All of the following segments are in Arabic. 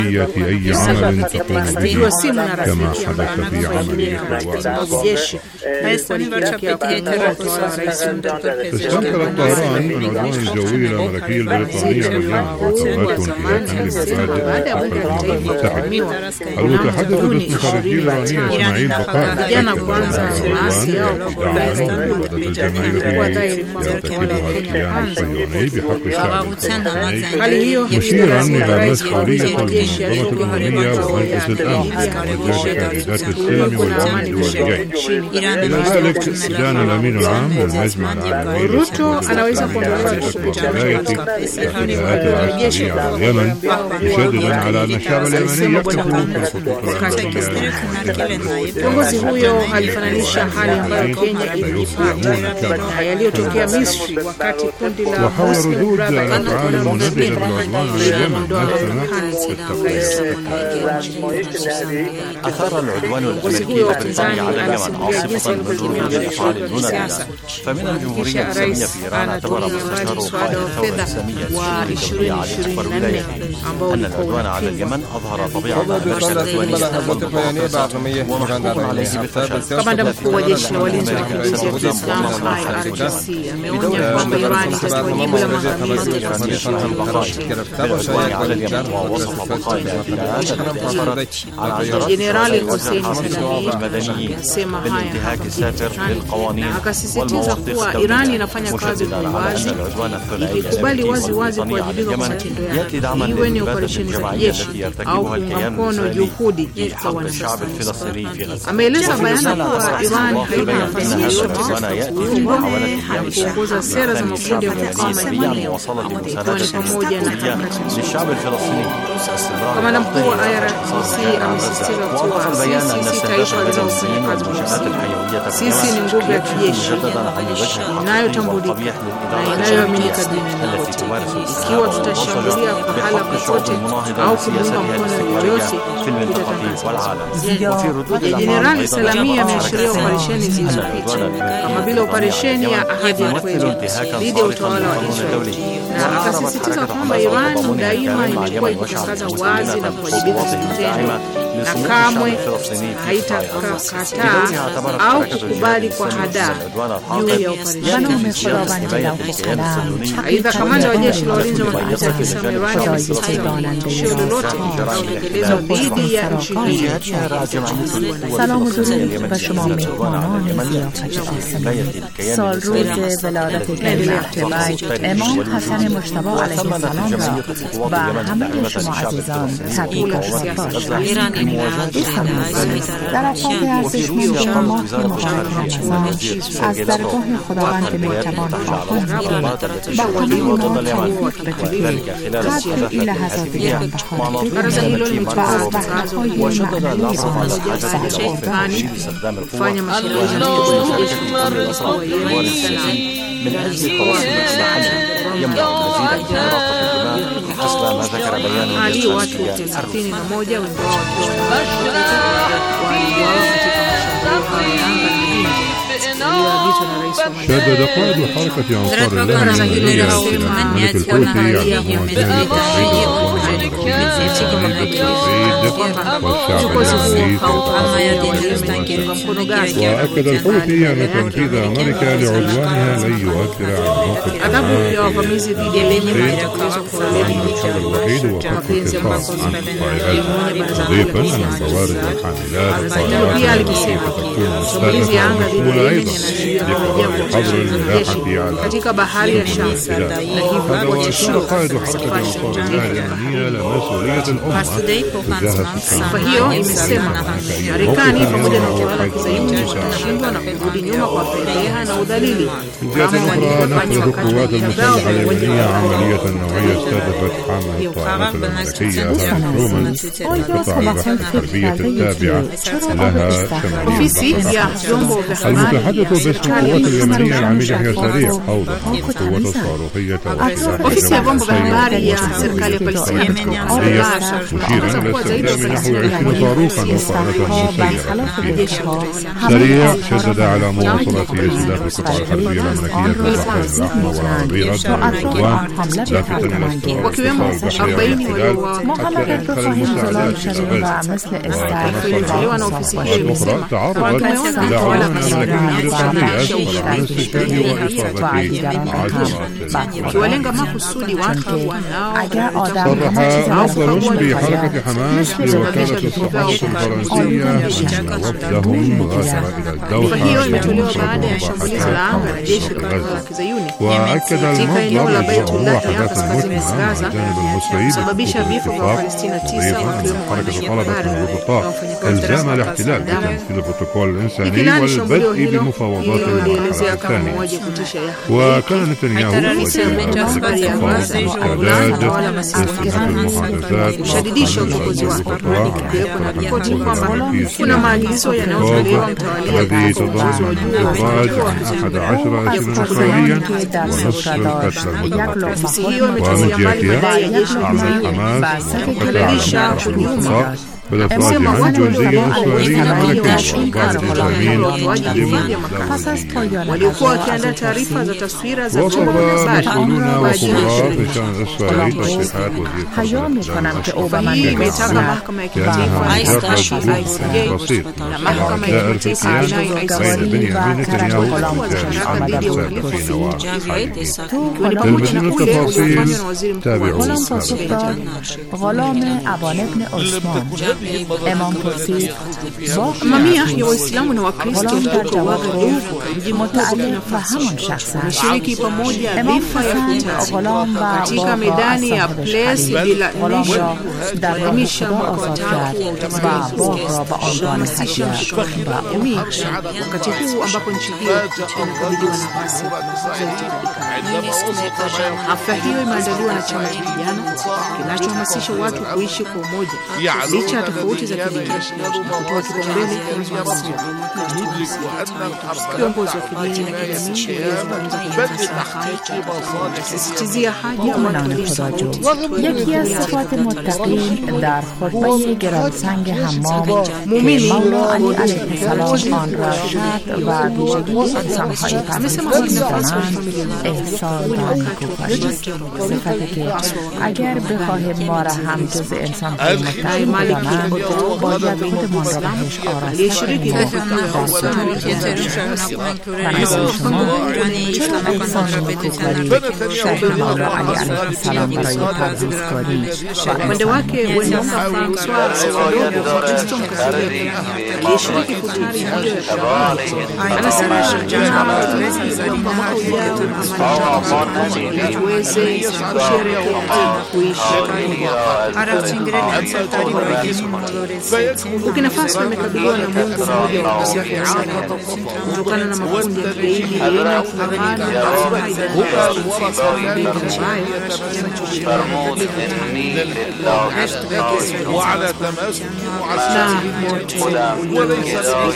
أي عمل تقوم كما حدث في عمل استنكر الطهران العدوان الجوي الأمريكي البريطاني على المتحدث باسم خارجية الإيرانية إسماعيل بقاء مشيرا إلى مسؤولية المنظمة الأممية ومجلس الأمن وتهديدات السلم والأمن الدوليين. إلى ذلك دان الأمين العام للمجمع العالمي العسكرية على اليمن مشددا على أن الشعب اليمني يقف في الخطوط Kiongozi huyo alifananisha hali ambayo Kenya ilipata na yaliyotokea Misri wakati kundi la Muslim Brotherhood أثار العدوان الأمريكي البريطاني على اليمن عاصفة مجروحة بالأفعال دون النزاع. فمن الجمهورية الإسلامية في إيران اعتبر مستشار قائد الثورة الإسلامية السوري علي أكبر ولاية أن العدوان على اليمن أظهر طبيعة أمريكا العدوانية ومحكوم عليه بالفشل. Kamanda mkuu wa jeshi la walinzi wa mapinduzi ya Kiislamu IRGC ameonya kwamba Iran itachukua jibu la maangamizi على اليمن ووصف بقايا Jenerali Hussein Salami alisema بالانتهاك السافر للقوانين akasisitiza kuwa Iran inafanya kazi kwa uwazi ikikubali wazi kuwajibika kwa matendo yake, iwe ni operesheni za jeshi au kuunga mkono juhudi za wananchi. Ameeleza bayana kuwa Iran haina nafasi yoyote katika kuundwa na kuongoza sera za makundi ya mukawama ikiwa ni pamoja na Kamanda mkuu wa IRGC amesisitiza kuwa sisi si taifa linalofanya kazi kwa usiku. Sisi ni nguvu ya kijeshi inayotambulika na inayoaminika duniani kote. Ikiwa tutashambulia pahala popote au kumuunga mkono yoyote, tutatangazwa. Jenerali Salami ameashiria operesheni zilizopita kama vile operesheni ya Ahadi ya Kweli dhidi ya utawala wa Israeli, na akasisitiza kwamba Iran daima imekuwa ikitangaza wazi na kuwajibika kitendo na kamwe haitakataa au kukubali kwa hadaa juu ya operesheni. Aidha, kamanda wa jeshi la walinzi wa mapinduzi ya Kiislamu Iran amesisitiza tishio lolote litakayotekelezwa dhidi ya nchi hii. سلام و درود به شما مهمانان ضیافت آسمانی. سال روز ولادت جناب امام حسن مجتبی علیه السلام را و همه شما عزیزان تبریک باشد. در افراد ارزشمند شما که مقاومت‌گزار از درگاه خداوند مهربان خواهان می‌کنید با همه ما تبریک بگویید. قدر این لحظات گرانبها بدونید و از بهره‌های معنوی آن kufanya mashaurizi na kuboresha من أجل التواصل الإصلاحي يمنع المزيد من مراقبة الدماء حسب ما ذكر بيان شدد قائد حركة أنصار الله اليمنية الملك الحوثي على مواجهة وأكد الحوثي أن تنفيذ أمريكا لعدوانها لن يؤثر على موقف الحل الوحيد هو فك القصاص عن الطائرات، مضيفا أن البوارج والحاملات الطائرات ستكون مستهدفة ومشمولة أيضا لحظر الملاحة على katika bahari ya Sham, na hivyo وأشار قائد حركة أنصار الله اليمنية لمسؤولية الأمة تجاه Kwa hiyo imesema Marekani pamoja na utawala wa Kizayuni watashindwa na kurudi nyuma kwa fedheha na udhalili. جهة أخرى نفذت القوات المسلحة اليمنية عملية نوعية استهدفت حامل الطائرات الأمريكية ترومان قطاع البحر الحربية التابعة لها شماليا. المتحدث باسم القوات اليمنية العميد يحيى سريع أوضح القوات الصاروخية Ofisi ya vyombo vya habari ya serikali ya Palestina العملية، مشيرا إلى استخدام نحو 20 صاروخا وطائرة مسيرة. سريع شدد على مواصلة سلاح القطاع الحربية الأمريكية في البحرين الأحمر والعربي ردا على العدوان، لافتا إلى استمرار القصف البحري والاحتلال حتى إدخال المساعدات إلى غزة. والأخرى تعرضت إلى عدوان أمريكي بريطاني أسفر عن استشهاد وإصابة صرح مصدر بحركة حماس لوكالة الصحافة الفرنسية أن وفدهم غادر إلى الدوحة وأكد المصدر إجراء وحدات متمة مع الجانب المصري باتفاق مضيفا أن الحركة طلبت من الربطاء إلزام الاحتلال بتنفيذ البروتوكول الإنساني والبدء بمفاوضات المرحلة الثانية. وكان نتنياهو الذي تضمن الإخراج عن 11 أسيرا إسرائيليا ونصف القتلى المتبقين. ومن جهتها أعلنت حماس موافقتها على الربطاء بالإفراج عن جندي إسرائيلي أمريكي وبعض الإسلاميين waliokuwa wakiandaa taarifa za taswira za وصف مسؤولون وخبراء في الشأن الإسرائيلي تصريحات وزير hii imetaka mahakama ya kimataifa بسيط mahakama ya kimataifa بين بنيامين نتنياهو والمسؤولين التفاصيل تابعوا غلام ابان ابن عثمان امام پرسید mamia ya Waislamu na Wakristo kutoka Wagadugu mji متعلق به همان شخص wameshiriki pamoja vifo katika medani ya Place de la Nation kuadhimisha mwaka wa tatu wa kuhamasisha mshikamano wa jamii wakati huu ambapo nchi hiyo inakabiliwa na ghasia zote. Hafla hiyo imeandaliwa na chama cha vijana kinachohamasisha watu kuishi kwa umoja licha ya tofauti za kidini na kutoa kipaumbele kwa umoja. Kiongozi wa kidini na kijamii alisisitizia haja ya یکی از صفات متقین در خطبه گرانسنگ حمام که مولا علی علیه السلام آن را شرط و ویژگی انسان‌های فرزند می‌دانند احسان و نیکوکاری، صفتی که اگر بخواهیم ما را هم جز انسان‌های متقین بدانند باید خودمان را بهش آراسته چرا انسان نیکوکاری شیخ مولا علی علیه السلام برای پرهیزکاری upande wake Wenonga Francois Sewadogo Kristo Mkatoliki aliyeshiriki futari hiyo ya Shabbat anasema mwaka ujao tuweze kusherehekea na kuishi Burkina Faso imekabiliwa na Mungu mmoja wa ukosefu wa usalama kutokana na makundi ya kigaidi yenye kufungamana وعلى تماسك وليس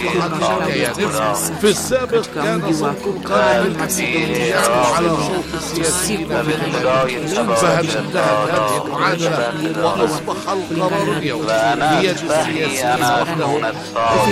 في السابق كان سكان الكثير على الصوت السياسي فهدد هذه المعادلة وأصبح القرار اليوم بيد السياسيين وحدهم وفي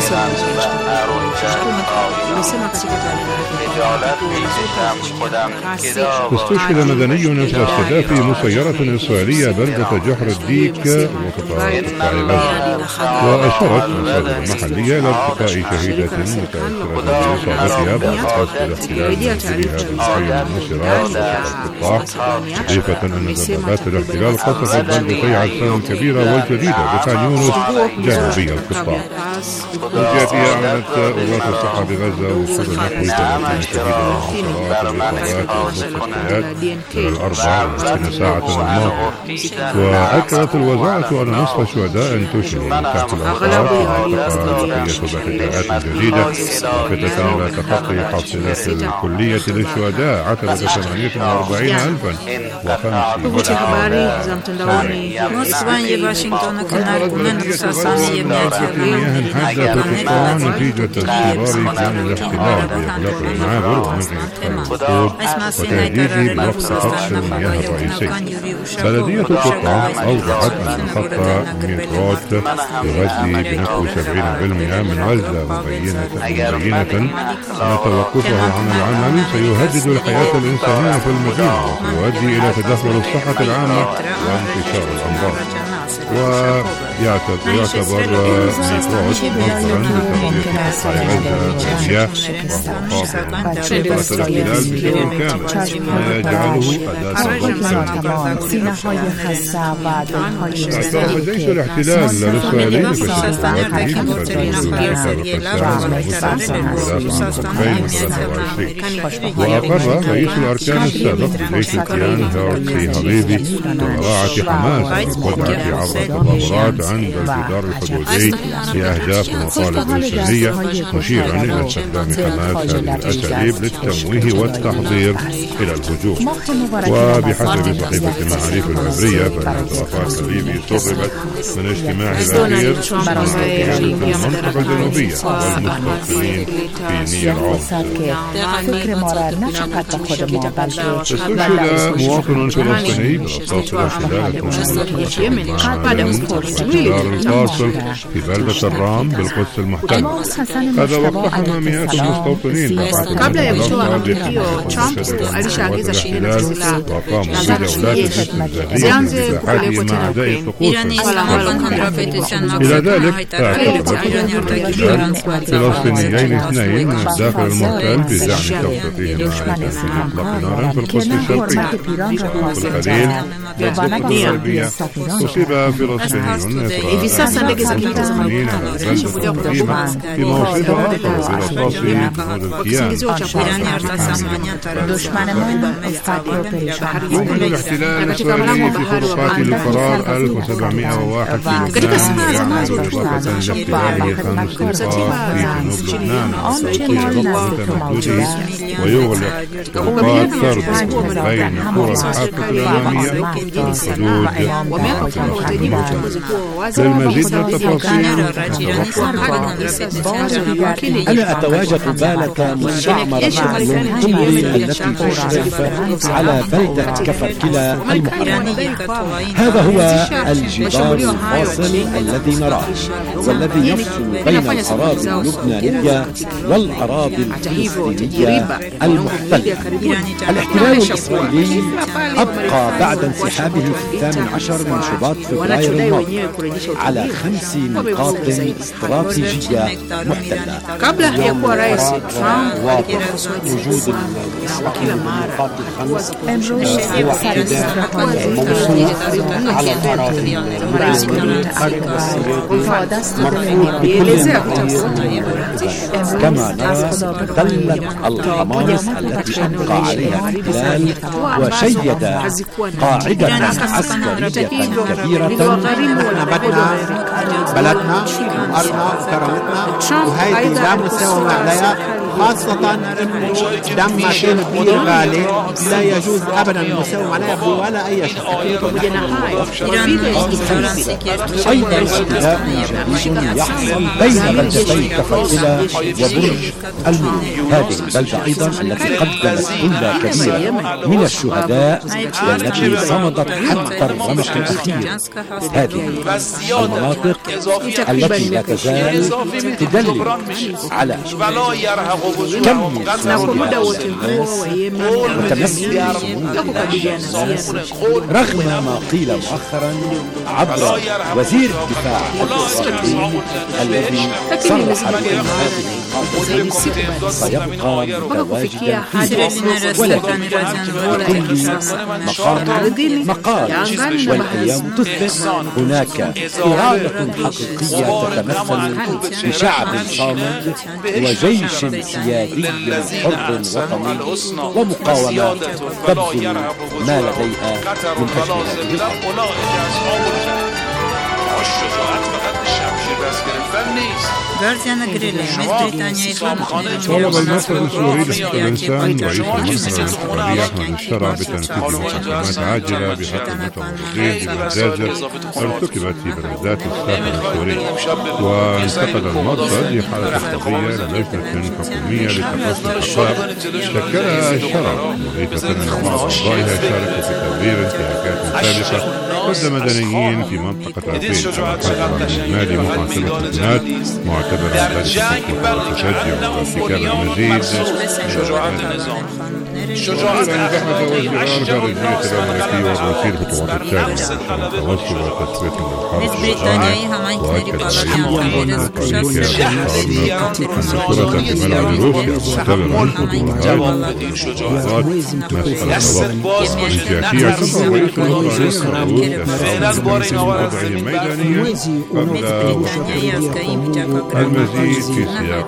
استشهد مدني أثر استهداف مسيرة إسرائيلية بلدة جحر الديك وقطاع غزة. وأشارت مصادر محلية إلى ارتقاء شهيدة متأثرة بإصابتها بعد قصف الاحتلال بمنزلها بالحي النصيرات والقطاع، مضيفة أن ضربات الاحتلال قصفت بلدتي عسان الكبيرة والجديدة بخان يونس جنوبي القطاع. من جهتها أعلنت وزارة الصحة بغزة وصول نحو 30 شهيدا من الإصابات والمستشفيات خلال 24 ساعة الماضية. وأكدت الوزارة أن نصف الشهداء انتشروا من تحت الأمطار وارتقى بقية بحثات جديدة لافتة إلى تخطي حاصلات الكلية للشهداء عتبة 18 140,000 Tovuti ya habari za mtandaoni Mosvanje Washington كان argument أساسي حادة نتيجة اضطرار كان الاحتلال بإغلاق المعابر ومنع وتهديد بوقف خط المياه الرئيسي. بلدية القطاع أوضحت أن خط ميتروت يغذي بنحو 70% من غزة مبينة أن توقفه عن العمل سيهدد الحياة الإنسانية في المدينة وسيؤدي إلى تدهور الصحة العامة وانتشار الأمراض. ويعتبر ميتروت مصدرا لتغذية قطاع غزة بالمياه وإيقاف الاحتلال بشكل كامل ما يجعله أداة جيش الاحتلال الإسرائيلي وأقر رئيس الأركان السابق بجيش الكيان هيرتسي هاليفي ببراعة حماس والقدرة عبر تظاهرات عند الجدار الحدودي لأهداف ومطالب إنسانية، مشيرا إلى استخدام حماس هذه الأساليب للتمويه والتحضير إلى الهجوم. وبحسب صحيفة المعاريف العبرية فإن اعترافات هاليفي سربت من اجتماعه الأخير في المنطقة الجنوبية والمستوطنين في نيل عون. استشهد مواطن فلسطيني برصاص الاحتلال الفاصل في بلدة الرام بالقدس المحتلة. هذا واقتحم مئات المستوطنين kabla ya kutoa amri hiyo, Trump alishaagiza shehena za silaha za kijeshi zianze kupelekwa tena إلى ذلك اعتقد فلسطينيين اثنين داخل المحتل بزعم توقيفهما عن إطلاق نار في القدس الشرقية. في القليل الغربية أصيب فلسطينيون إسرائيليين في موصله برصاص جنود الكيان. يمكن الاحتلال الإسرائيلي في خروقات القرار 1701 في لبنان يعمل إضافة لاحتلاله 5 نقاط في جنوب لبنان متمدده ويغلق طرقات فرد بين قرى الحافة الأمامية والحدود. للمزيد من التفاصيل أنا أتواجد بالك مستعمرة من كل التي تشرف على بلدة كفركلا المحررة. هذا هو الجدار الفاصل الذي نراه والذي يفصل بين الأراضي اللبنانية والأراضي الفلسطينية المحتلة. الاحتلال الإسرائيلي أبقى بعد انسحابه في 18 من شباط فبراير الماضي على 5 نقاط استراتيجية محتلة. kabla ya kuwa rais Trump وجود kila mara كما نرى دلت الحماس التي أبقى عليها الاحتلال وشيد قاعدة عسكرية كبيرة. بلدنا أرضنا وكرامتنا وهي لا مساومة عليها، خاصة انه دم كان كبير غالي لا يجوز ابدا المساومة عليها ولا اي شيء. ايضا ابتلاء جديد يحصل بين بلدتي كفركلا وبرج الملوك. هذه البلدة ايضا التي قدمت قلة كبيرة من الشهداء والتي صمدت حتى الرمق الاخير. هذه المناطق التي لا تزال تدلل على كم رغم ما قيل مؤخرا عبر وزير الدفاع الإسرائيلي الذي صرح بأن هذه سيبقى متواجدا ولكن لكل مقال والأيام تثبت هناك إرادة حقيقية تتمثل بشعب صامد وجيش سيادي حر وطني ومقاومة تبذل ما لديها من أجل هذه الأرض. طلب المركز السوري لحقوق الإنسان رئيس المحكمة الإسرائيلية أحمد الشرع بتنفيذ محاكمات عاجلة بحق المتورطين بمزازة ارتكبت في بلدات الساحل السوري. وانتقل المرصد لحالة القضية للجنة حكومية لتقصي الحقائق شكلها الشرع، مضيفة أن بعض أعضائها شاركوا في تبرير انتهاكات سابقة ضد مدنيين في منطقة عفرين، كما حذر من إجمالي محاسبة البنات معتبرا ذلك تشجع ارتكاب المزيد. أيضا بحث وزير الخارجية الأمريكي والروسي الخطوات التالية عشان التوسع وتسوية الحرب في إيران، وأكد رئيس الوزراء أن الكرة في ملعب روسيا معتبرا خطورات مسألة الوقت. من جهته اعتبر رئيس الوزراء الروسي وضعهم ميدانيا قبل المزيد في سياق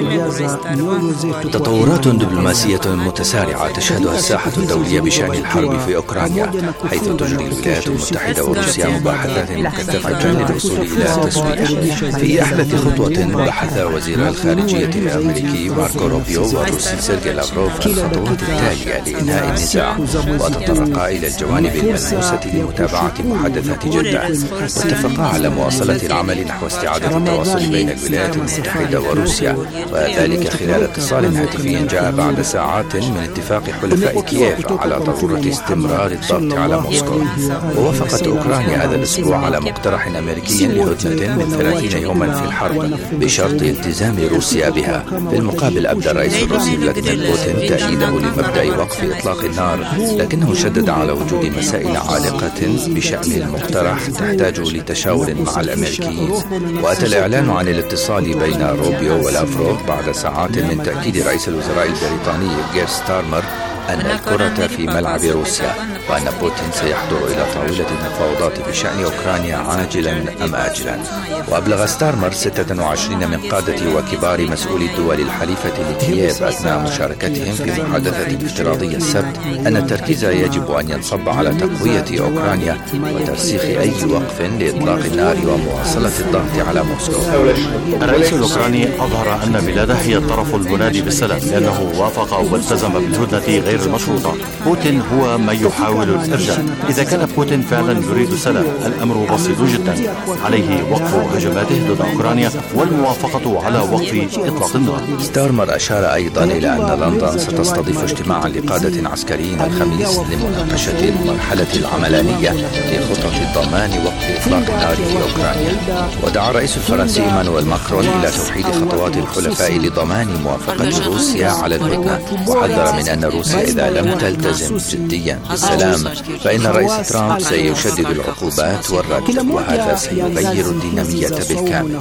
تطورات دبلوماسية متسارعة تشهدها الساحة الدولية بشأن الحرب في أوكرانيا، حيث تجري الولايات المتحدة وروسيا مباحثات مكثفة للوصول إلى تسوية. في أحدث خطوة بحث وزير الخارجية الأمريكي ماركو روبيو والروسي سيرجي لافروف الخطوات التالية لإنهاء النزاع، وتطرقا إلى الجوانب الملموسة لمتابعة محادثات جدة، واتفقا على مواصلة العمل نحو استعادة التواصل بين الولايات المتحدة وروسيا، وذلك خلال اتصال هاتفي جاء بعد ساعات من اتفاق حلفاء كييف على ضرورة استمرار الضغط على موسكو. ووافقت أوكرانيا هذا الأسبوع على مقترح أمريكي لهدنة من 30 يوما في الحرب بشرط التزام روسيا بها. في المقابل أبدى الرئيس الروسي فلاديمير بوتين تأييده لمبدأ وقف إطلاق النار، لكنه شدد على وجود مسائل عالقة بشأن المقترح تحتاج لتشاور مع الأمريكيين. وأتى الإعلان عن الاتصال بين روبيو ولافروف بعد ساعات من تأكيد رئيس الوزراء البريطاني كير ستارمر أن الكرة في ملعب روسيا، وأن بوتين سيحضر إلى طاولة المفاوضات بشأن أوكرانيا عاجلا أم آجلا. وأبلغ ستارمر 26 من قادة وكبار مسؤولي الدول الحليفة لكييف أثناء مشاركتهم في محادثة افتراضية السبت أن التركيز يجب أن ينصب على تقوية أوكرانيا وترسيخ أي وقف لإطلاق النار ومواصلة الضغط على موسكو. الرئيس الأوكراني أظهر أن بلاده هي الطرف المنادي بالسلام، لأنه وافق والتزم بالهدنة غير المشروطة. بوتين هو من يحاول الإرجاء. إذا كان بوتين فعلا يريد السلام، الأمر بسيط جدا، عليه وقف هجماته ضد أوكرانيا والموافقة على وقف إطلاق النار. ستارمر أشار أيضا إلى أن لندن ستستضيف اجتماعا لقادة عسكريين الخميس لمناقشة المرحلة العملانية لخطط ضمان وقف إطلاق النار في أوكرانيا. ودعا الرئيس الفرنسي مانويل ماكرون إلى توحيد خطوات الحلفاء لضمان موافقة روسيا على الهدنة، وحذر من أن روسيا إذا لم تلتزم جديا بالسلام فإن الرئيس ترامب سيشدد العقوبات والردع، وهذا سيغير الدينامية بالكامل.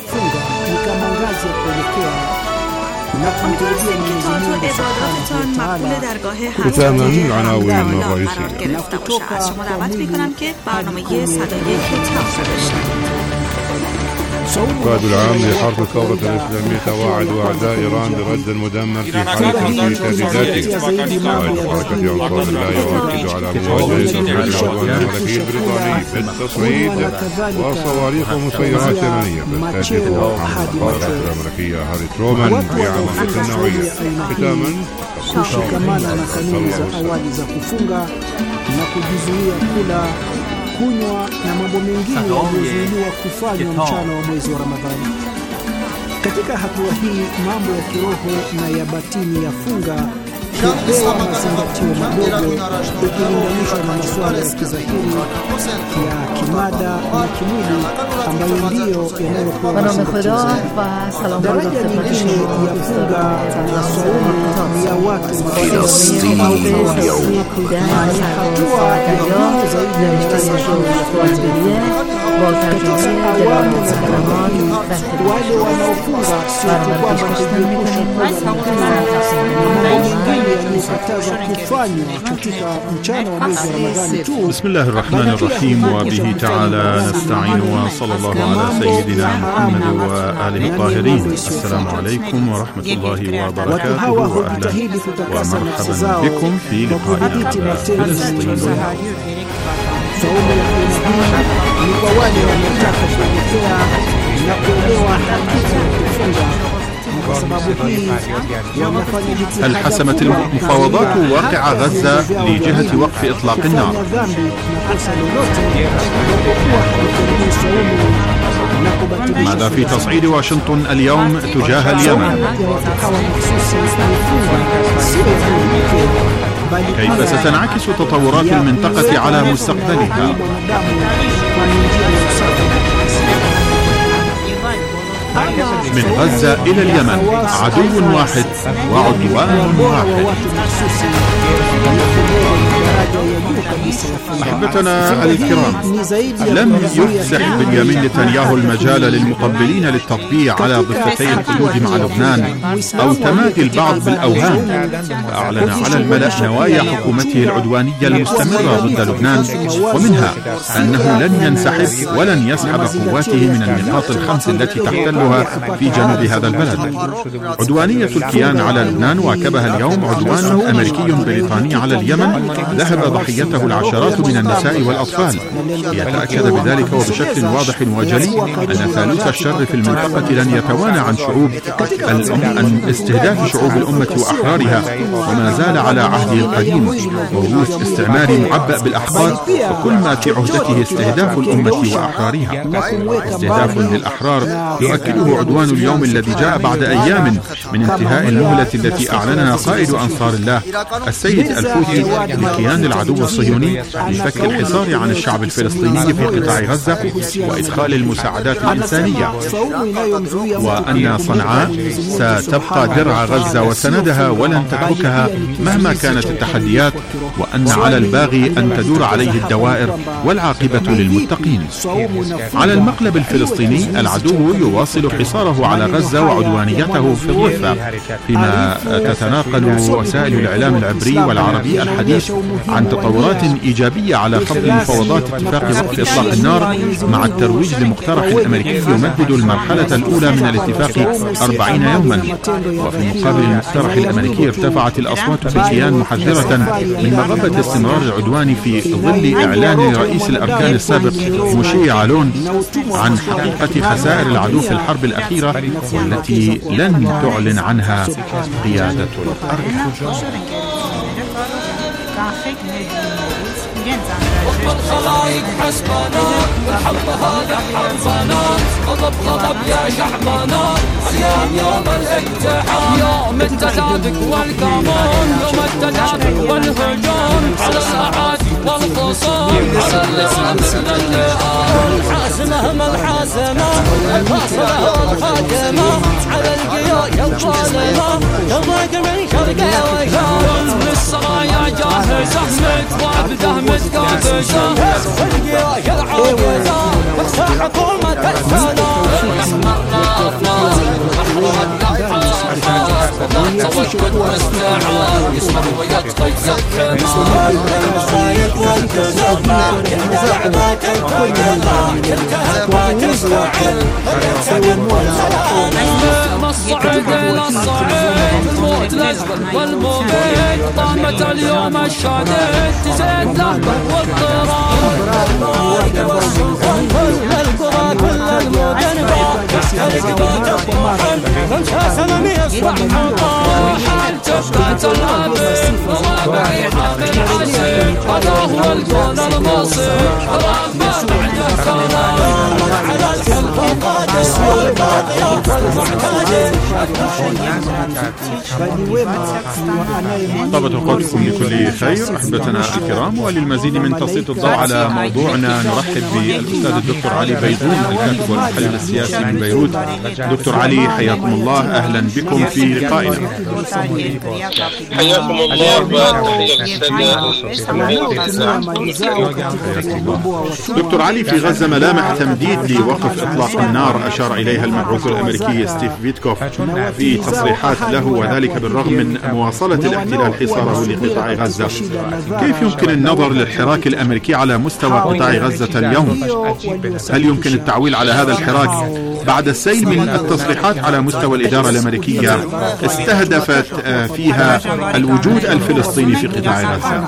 ختاما العناوين الرئيسية. القائد العام لحرب الثورة الإسلامية توعد أعداء إيران برد المدمر في حالة تنفيذ تهديداته. قائد حركة أنصار الله يؤكد على مواجهة العدوان الملكي البريطاني في التصعيد وصواريخ ومسيرات يمنية تستهدف القائد الأمريكية هاري ترومان في عملية نوعية. ختاما kushikamana na kanuni za awali za kufunga na kujizuia kula, kunywa na mambo mengine yaliyozuiliwa kufanywa mchana wa mwezi wa Ramadhani. Katika hatua hii, mambo ya kiroho na ya batini ya funga hupewa mazingatio madogo ikilinganishwa na masuala ya kizahiri ya kimada na kimwili ambayo ndiyo yanayopewa mazingatio zaidi. Daraja nyingine ya funga na saumu ni ya watu Filistini hatua ya juu zaidi ya katika awamu za Ramadhani. Wale wanaofunga sio kwamba بسم الله الرحمن الرحيم وبه تعالى نستعين وصلى الله على سيدنا محمد وآله الطاهرين. السلام عليكم ورحمة الله وبركاته، وأهلا ومرحبا بكم في لقائنا على فلسطين. هل حسمت المفاوضات واقع غزة لجهة وقف إطلاق النار؟ ماذا في تصعيد واشنطن اليوم تجاه اليمن؟ كيف ستنعكس تطورات المنطقة على مستقبلها؟ من غزة إلى اليمن عدو واحد وعدوان واحد. أحبتنا الكرام، لم يفسح بنيامين نتنياهو المجال للمقبلين للتطبيع على ضفتي الحدود مع لبنان أو تمادي البعض بالأوهام، فأعلن على الملأ نوايا حكومته العدوانية المستمرة ضد لبنان، ومنها أنه لن ينسحب ولن يسحب قواته من النقاط الخمس التي تحتلها في جنوب هذا البلد. عدوانية الكيان على لبنان واكبها اليوم عدوان أمريكي بريطاني على اليمن ذهب ضحيته العشرات من النساء والأطفال، ليتأكد بذلك وبشكل واضح وجلي أن ثالوث الشر في المنطقة لن يتوانى عن استهداف شعوب الأمة وأحرارها، وما زال على عهده القديم موروث استعماري معبأ بالأحقاد، وكل ما في عهدته استهداف الأمة وأحرارها. استهداف للأحرار يؤكده عدوان اليوم الذي جاء بعد أيام من انتهاء المهلة التي أعلنها قائد أنصار الله السيد الفوتي لكيان العدو الصهيوني لفك الحصار عن الشعب الفلسطيني في قطاع غزة وإدخال المساعدات الإنسانية، وأن صنعاء ستبقى درع غزة وسندها ولن تتركها مهما كانت التحديات، وأن على الباغي أن تدور عليه الدوائر والعاقبة للمتقين. على المقلب الفلسطيني العدو يواصل حصاره على غزة وعدوانيته في الضفة، فيما تتناقل وسائل الإعلام العبري والعربي الحديث عن تطورات إيجابية على خط مفاوضات اتفاق وقف إطلاق النار، مع الترويج لمقترح أمريكي يمدد المرحلة الأولى من الاتفاق 40 يوما. وفي مقابل المقترح الأمريكي ارتفعت الأصوات في الكيان محذرة من مغبة استمرار العدوان في ظل إعلان رئيس الأركان السابق موشي يعلون عن حقيقة خسائر العدو في الحرب الأخيرة، والتي لن تعلن عنها قيادة الأركان. والخلايق حسبانات والحب هذا حرفانات، غضب غضب يا شعبانات، اليوم يوم الاتحاد، يوم التدادك والقانون، يوم التدادك والهجوم على الأعادي والخصوم، على اللئام من اللئام، الحاسمة ما الحاسمة، الفاصلة والخاتمة، على القيا الظالمة، يضاق من شرقه وشام، للسرايا جاهزة متوابده متقابزة، والقيا العاجزة، تخسى حكومة السلام، توكل واستعان يسمر ويطغى الكمال، المصايب والكذب كل زعمات الكلها كلها تستعل ويتسلم والسلام، الصعيد الى الصعيد الموت الازرق والمبيد، طامت اليوم الشديد تزيد لهبه واضطراب، المواد والسلطان كل القرى كل المدن القضاء تطمحن وانشا سلمي يصبح حال تبقى العبيد وواقعي حق العسير، هذا هو الكون المصير ربنا بعد الكلام على الحلف القادس والباقيات المعتادين. طابت اوقاتكم لكل خير احبتنا الكرام، وللمزيد من تسليط الضوء على موضوعنا نرحب بالاستاذ الدكتور علي بيضون الكاتب والمحلل السياسي من بيروت. دكتور علي حياكم الله، اهلا بكم في لقائنا. حياكم الله. دكتور علي، في غزة ملامح تمديد لوقف اطلاق النار اشار اليها المبعوث الامريكي ستيف فيتكوف في تصريحات له، وذلك بالرغم من مواصلة الاحتلال حصاره لقطاع غزة. كيف يمكن النظر للحراك الامريكي على مستوى قطاع غزة اليوم؟ هل يمكن التعويل على هذا الحراك بعد السيل من التصريحات على مستوى الإدارة الأمريكية استهدفت فيها الوجود الفلسطيني في قطاع غزة.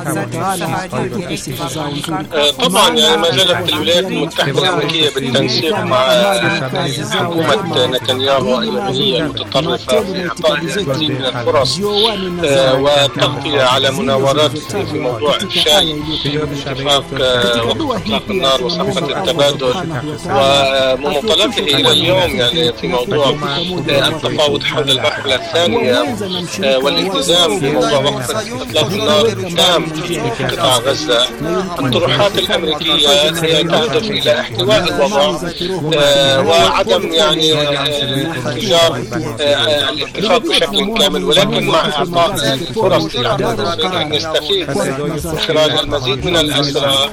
طبعا ما زالت الولايات المتحدة الأمريكية بالتنسيق مع حكومة نتنياهو اليمنية المتطرفة في إعطاء المزيد من الفرص والتغطية على مناورات في موضوع إفشال اتفاق وقف إطلاق النار وصفقة التبادل، ومنطلقه إلى اليوم يعني في موضوع التفاوض حول المرحلة الثانية والالتزام بموضوع وقف إطلاق النار التام في قطاع غزة. الطروحات الأمريكية هي تهدف إلى احتواء الوضع وعدم يعني انفجار الاتفاق بشكل كامل، ولكن مع إعطاء الفرص للعدو الإسرائيلي أن يستفيد من خلال المزيد من الأسرى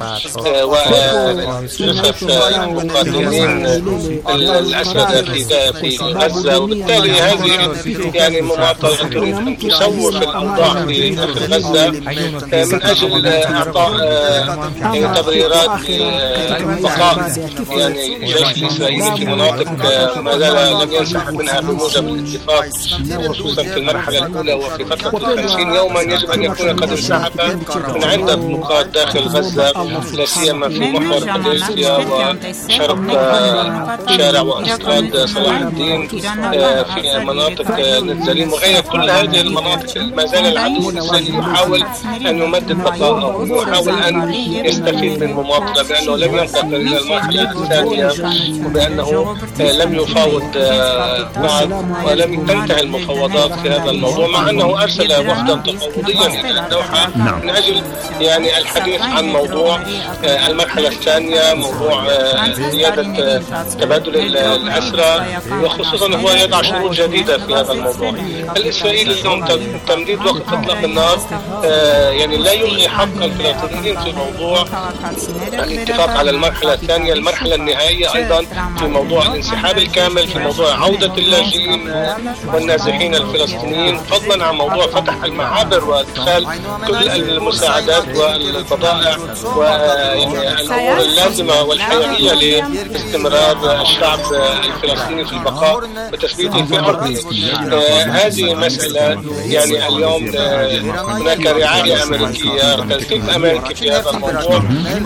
وجثث المقاتلين الأسرى في غزة. وبالتالي هذه يعني مماطلة تريد أن تسوف الأوضاع في داخل غزة من أجل إعطاء تبريرات بقاء يعني الجيش الإسرائيلي في مناطق ما زال لم ينسحب منها بموجب الاتفاق، خصوصا في المرحلة الأولى وفي فترة 50 يوما يجب أن يكون قد انسحب من عدة نقاط داخل غزة، لا سيما في محور فيلادلفيا وشرق شارع واستراد صلاح الدين في مناطق نتزاريم وغيرها. كل هذه المناطق ما زال العدو الإسرائيلي يحاول أن يمدد بقاءه ويحاول أن يستفيد من مماطلة بأنه لم ينتقل إلى المرحلة الثانية وبأنه لم يفاوض بعد ولم تنتهي المفاوضات في هذا الموضوع، مع أنه أرسل وفدا تفاوضيا إلى الدوحة من أجل يعني الحديث عن موضوع المرحلة الثانية، موضوع زيادة تبادل الأسرى، وخصوصا هو يضع شروط جديدة في هذا الموضوع. الإسرائيلي اليوم تمديد وقت إطلاق النار يعني لا يلغي حق الفلسطينيين في موضوع الاتفاق على المرحلة الثانية، المرحلة النهائية أيضا في موضوع الانسحاب الكامل، في موضوع عودة اللاجئين والنازحين الفلسطينيين، فضلا عن موضوع فتح المعابر وادخال كل المساعدات والبضائع والأمور اللازمة والحيوية لاستمرار الشعب الفلسطيني في البقاء وتثبيته في أرضه. هذه مسألة يعني اليوم هناك رعاية أمريكية، تدخل أمريكي في هذا الموضوع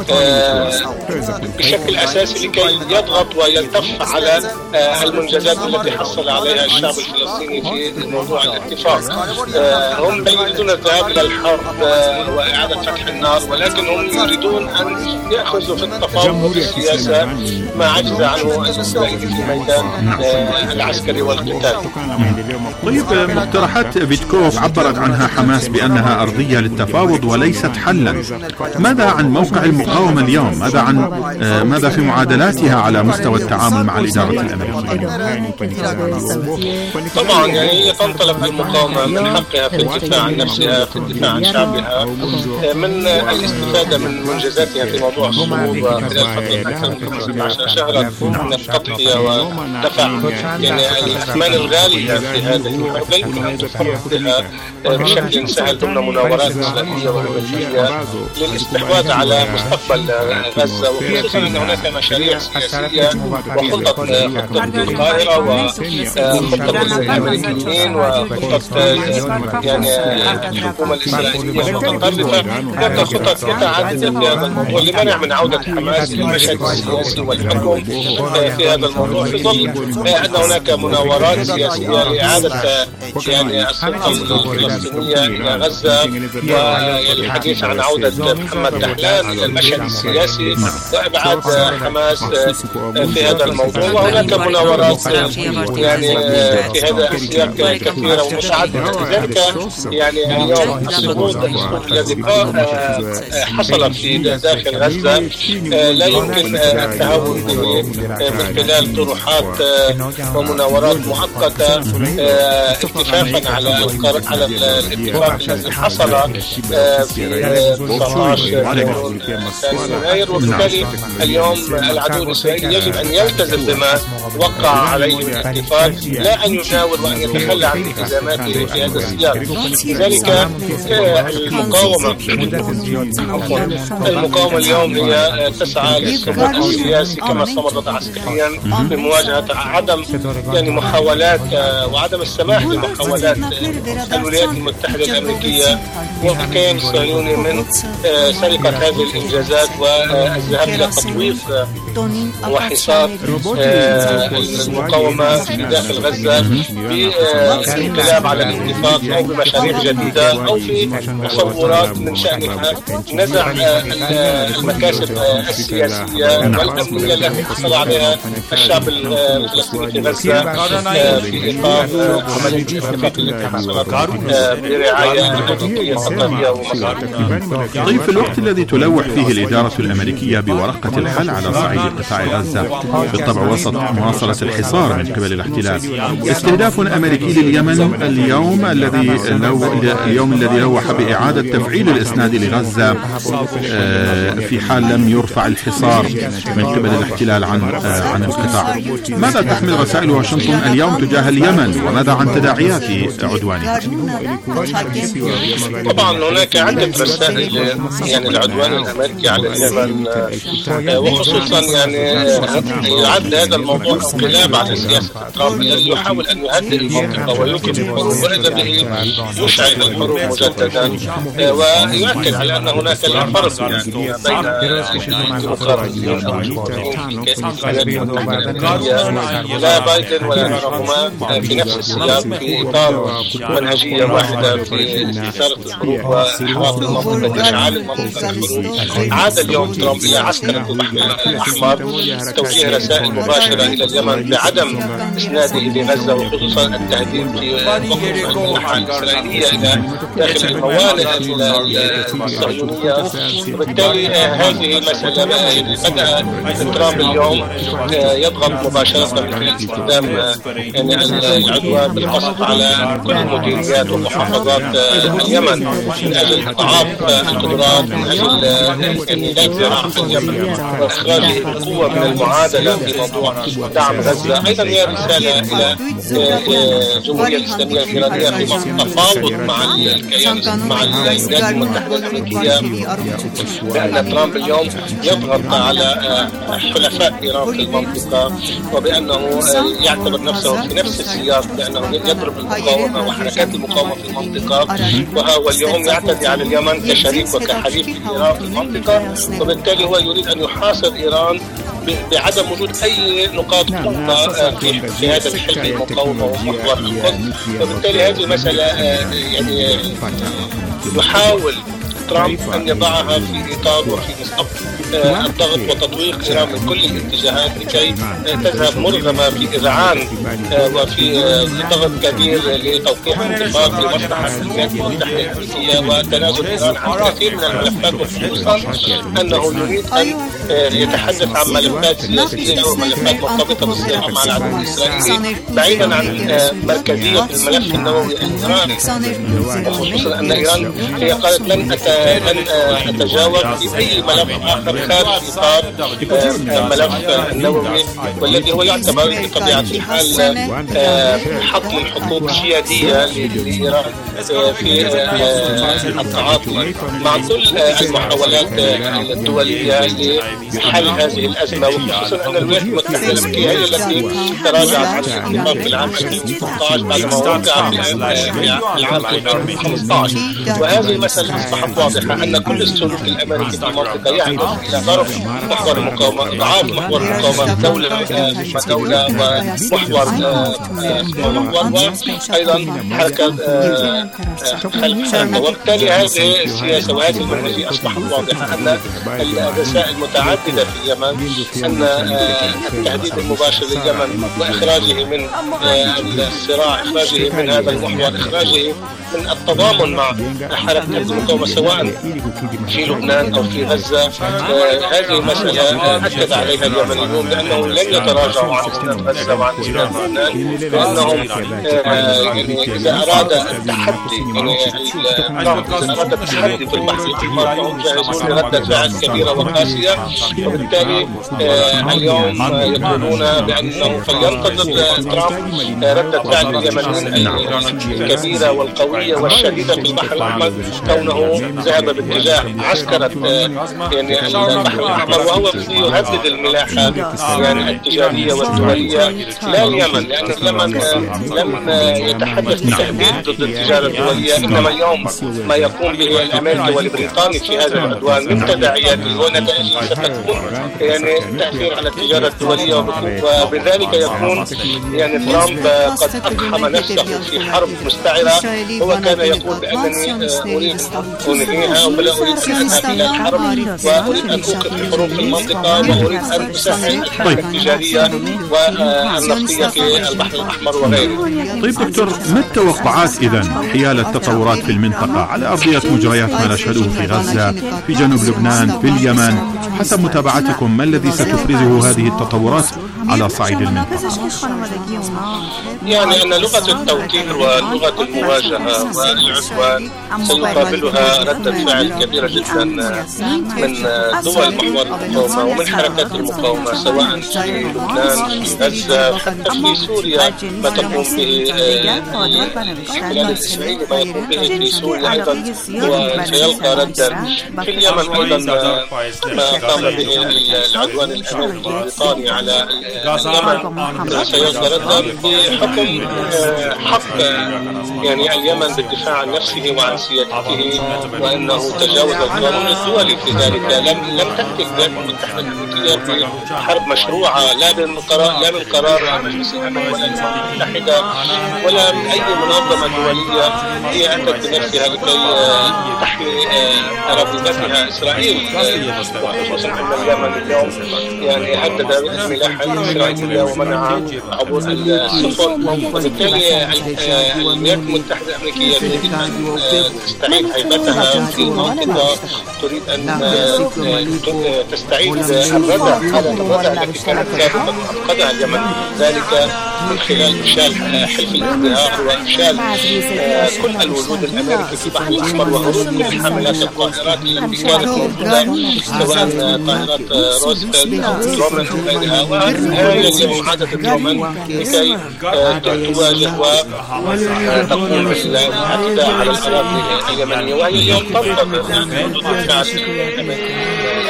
بشكل أساسي لكي يضغط ويلتف على المنجزات التي حصل عليها الشعب الفلسطيني في موضوع الاتفاق. هم لا يريدون الذهاب إلى الحرب وإعادة فتح النار، ولكن هم يريدون أن يأخذوا في التفاوض والسياسة ما عجز عنه الإسرائيلي في ميدان العسكري والقتال. طيب، مقترحات فيتكوف عبرت عنها حماس بأنها أرضية للتفاوض وليست حلا. ماذا عن موقع المقاومة اليوم؟ ماذا في معادلاتها على مستوى التعامل مع الإدارة الأمريكية؟ طبعا يعني هي تنطلق المقاومة من حقها في الدفاع عن نفسها، في الدفاع عن شعبها، من الاستفادة من منجزاتها في موضوع الصمود خلال فترة أكثر من 15 شهرا من التضحية ودفع يعني الأثمان الغالية في هذه الحرب لا يمكن أن تفرط بها بشكل سهل ضمن مناورات إسرائيلية وأمريكية للاستحواذ على مستقبل غزة، وخصوصا أن هناك مشاريع سياسية وخطط القاهرة وخطط الأمريكيين وخطط يعني الحكومة الإسرائيلية المتطرفة، هناك خطط متعددة في هذا الموضوع لمنع من عودة حماس إلى المشهد السياسي والحكم في هذا الموضوع، في ظل أن هناك مناورات سياسية لإعادة يعني السلطة الفلسطينية إلى غزة والحديث عن عودة محمد دحلان إلى المشهد السياسي وإبعاد حماس في هذا الموضوع. وهناك مناورات يعني في هذا السياق كثيرة ومتعددة. لذلك يعني اليوم الصمود الذي حصل في داخل غزة لا يمكن التهاون به من خلال طروحات ومناورات مؤقتة اتفاقا على الاتفاق الذي حصل في 19 يناير. وبالتالي اليوم العدو الإسرائيلي يجب أن يلتزم بما وقع عليه الاتفاق، لا أن يجاور وأن يتخلى عن التزاماته في هذا السياق. لذلك المقاومة اليوم هي تسعى للصمود السياسي كما صمدت عسكريا بمواجهة عدم يعني محاولات وعدم السماح بمحاولات الولايات المتحدة الأمريكية والكيان الصهيوني من سرقة هذه الإنجازات والذهاب إلى تطويق وحصار المقاومة في داخل غزة بالانقلاب على الاتفاق أو بمشاريع جديدة أو في تصورات من شأنها نزع المكاسب السياسية والأمنية التي حصل عليها الشعب الفلسطيني في غزة في إطار عملية الاتفاق التي حصلت برعاية أمريكية ثقافية ومصرية. طيب، في الوقت الذي تلوح فيه الإدارة الأمريكية بورقة الحل على صعيد قطاع غزة بالطبع وسط مواصلة الحصار من قبل الاحتلال، استهداف أمريكي لليمن اليوم الذي لوح بإعادة تفعيل الإسناد لغزة في حال لم يرفع الحصار من قبل الاحتلال عن القطاع. ماذا تحمل رسائل واشنطن اليوم تجاه اليمن وماذا عن تداعيات عدوانها؟ طبعا هناك عدة رسائل يعني العدوان الأمريكي على اليمن، وخصوصا يعني يعد هذا الموضوع انقلاب على سياسة ترامب الذي يحاول أن يهدئ المنطقة ويوقف الحروب وإذا به يشعل الحروب مجددا، ويؤكد على أن هناك لا فرق يعني بين الديمقراطيين أو لا بايدن ولا غيرهما في نفس السياق في إطار منهجية واحدة في إثارة الحروب وإحراق المنطقة وإشعال المنطقة الحروب. عاد اليوم ترامب إلى عسكرة البحر الأحمر توجيه رسائل مباشرة إلى اليمن بعدم إسناده لغزة وخصوصا التهديد في وقف الأسلحة الإسرائيلية إلى داخل الموانئ الصهيونية. وبالتالي هذه مسألة بدأ ترامب اليوم يضغط مباشرة من استخدام يعني العدوان بالقصف على كل المديريات ومحافظات اليمن من أجل إضعاف القدرات، من أجل يعني لا زراعة في اليمن وإخراجه بقوة من المعادلة في موضوع دعم غزة. أيضا هي رسالة إلى الجمهورية الإسلامية الإيرانية في تفاوض مع الكيان مع الولايات المتحدة الأمريكية بأن ترامب اليوم يضغط على حلفاء إيران في المنطقة وبأنه يعتبر نفسه في نفس السياق بأنه يضرب المقاومة وحركات المقاومة في المنطقة، وهو اليوم يعتدي على اليمن كشريك وكحليف لإيران في المنطقة، وبالتالي هو يريد أن يحاصر إيران بعدم وجود أي نقاط قوة في هذا الحلف المقاومة ومحور القدس. وبالتالي هذه المسألة يعني يحاول ترامب أن يضعها في إطار وفي نصف الضغط وتطويق إيران من كل الاتجاهات لكي تذهب مرغمة في إذعان وفي ضغط كبير لتوقيع انتفاض لمصلحة الولايات المتحدة الأمريكية وتنازل إيران عن كثير من الملفات، وخصوصا أنه يريد أن يتحدث عن ملفات سياسية أو ملفات مرتبطة بالصراع مع العدو الإسرائيلي بعيدا عن مركزية الملف النووي الإيراني، وخصوصا أن إيران هي قالت لن أتجاوز في أي ملف آخر خارج إطار الملف النووي، والذي هو يعتبر بطبيعة الحال حقل الحقوق السيادية لإيران في التعاطي مع كل المحاولات الدولية لحل هذه الأزمة، وخصوصا أن الولايات المتحدة الأمريكية هي التي تراجعت عن الاتفاق في العام 2016 بعد ما وقع في العام 2015. وهذه مسألة أصبحت واضحة أن كل السلوك الأمريكي في المنطقة يهدف إلى ضرب محور المقاومة، إضعاف محور المقاومة دولة ثم دولة ومحور وأيضا حركة خلف حركة. وبالتالي هذه السياسة وهذه المنهجية أصبحت واضحة أن الرسائل متعددة في اليمن، أن التهديد المباشر لليمن وإخراجه من الصراع، إخراجه من هذا المحور، إخراجه من التضامن مع حركة المقاومة سواء في لبنان أو في غزة. هذه مسألة أكد عليها اليمنيون بأنهم لن يتراجعوا عن إسناد غزة وعن إسناد لبنان، لأنهم يعني إذا أراد التحدي في البحث الإقمار فهم جاهزون لردة فعل كبيرة وقاسية. وبالتالي اليوم يقولون بأنه فلينتظر ترامب ردة فعل اليمنيين الكبيرة والقوية والشديدة في البحر الأحمر، كونه ذهب باتجاه عسكرة يعني البحر الأحمر، وهو يهدد الملاحة يعني التجارية والدولية لا اليمن، لأن اليمن لم يتحدث بالتهديد ضد التجارة الدولية، إنما اليوم ما يقوم به الأمريكي والبريطاني في هذا العدوان من تداعيات ونتائج ستكون يعني تأثير على التجارة الدولية، وبذلك يكون يعني ترامب قد أقحم نفسه في حرب مستعرة. هو كان يقول بأنني أريد أنهيها ولا أريد أن أذهب إلى الحرب، وأريد أن أوقف الحروب في المنطقة، وأريد أن أسهل الحرب التجارية والنفطية في البحر الأحمر وغيره. طيب دكتور، ما التوقعات إذن حيال التطورات في المنطقة على أرضية مجريات ما نشهده في غزة، في جنوب لبنان، في اليمن؟ حسب متابعتكم ما الذي ستفرزه هذه التطورات على صعيد المنطقة؟ يعني أن لغة التوتير ولغة المواجهة والعدوان سيقابلها ردة فعل كبيرة جدا من دول محور المقاومة ومن حركات المقاومة، سواء في لبنان، في غزة، حتى في سوريا ما تقوم به الاحتلال الإسرائيلي، ما يقوم به في سوريا أيضا هو سيلقى ردا. في اليمن أيضا ما قام به العدوان الأمريكي البريطاني على اليمن سيلقى ردا بحكم حق يعني اليمن بالدفاع عن نفسه وعن سيادته، وأنه تجاوز القانون الدولي في ذلك. لم تأتي الولايات المتحدة الأمريكية بحرب مشروعة لا من قرار مجلس الأمن ولا الأمم المتحدة ولا من أي منظمة دولية هي أتت بنفسها لكي تحمي أراضيها إسرائيل، وخصوصا أن اليمن اليوم يعني هدد الملاحة الإسرائيلية ومنع عبور السفن، وبالتالي الولايات المتحدة الأمريكية تريد أن تستعيد هيبتها في المنطقة، تريد أن تستعيد الردع التي كانت سابقا أفقدها اليمن، ذلك من خلال إفشال حلف الازدهار وإفشال كل الوجود الأمريكي في البحر الأحمر وهروب كل حاملات الطائرات التي كانت موجودة، سواء طائرات روزفلت أو ترومان أو غيرها، وهي اليوم عادة ترومان لكي تواجه وتقوم بالاعتداء على الأراضي اليمنية، وهي اليوم تنتظر ردود الفعل اليمنية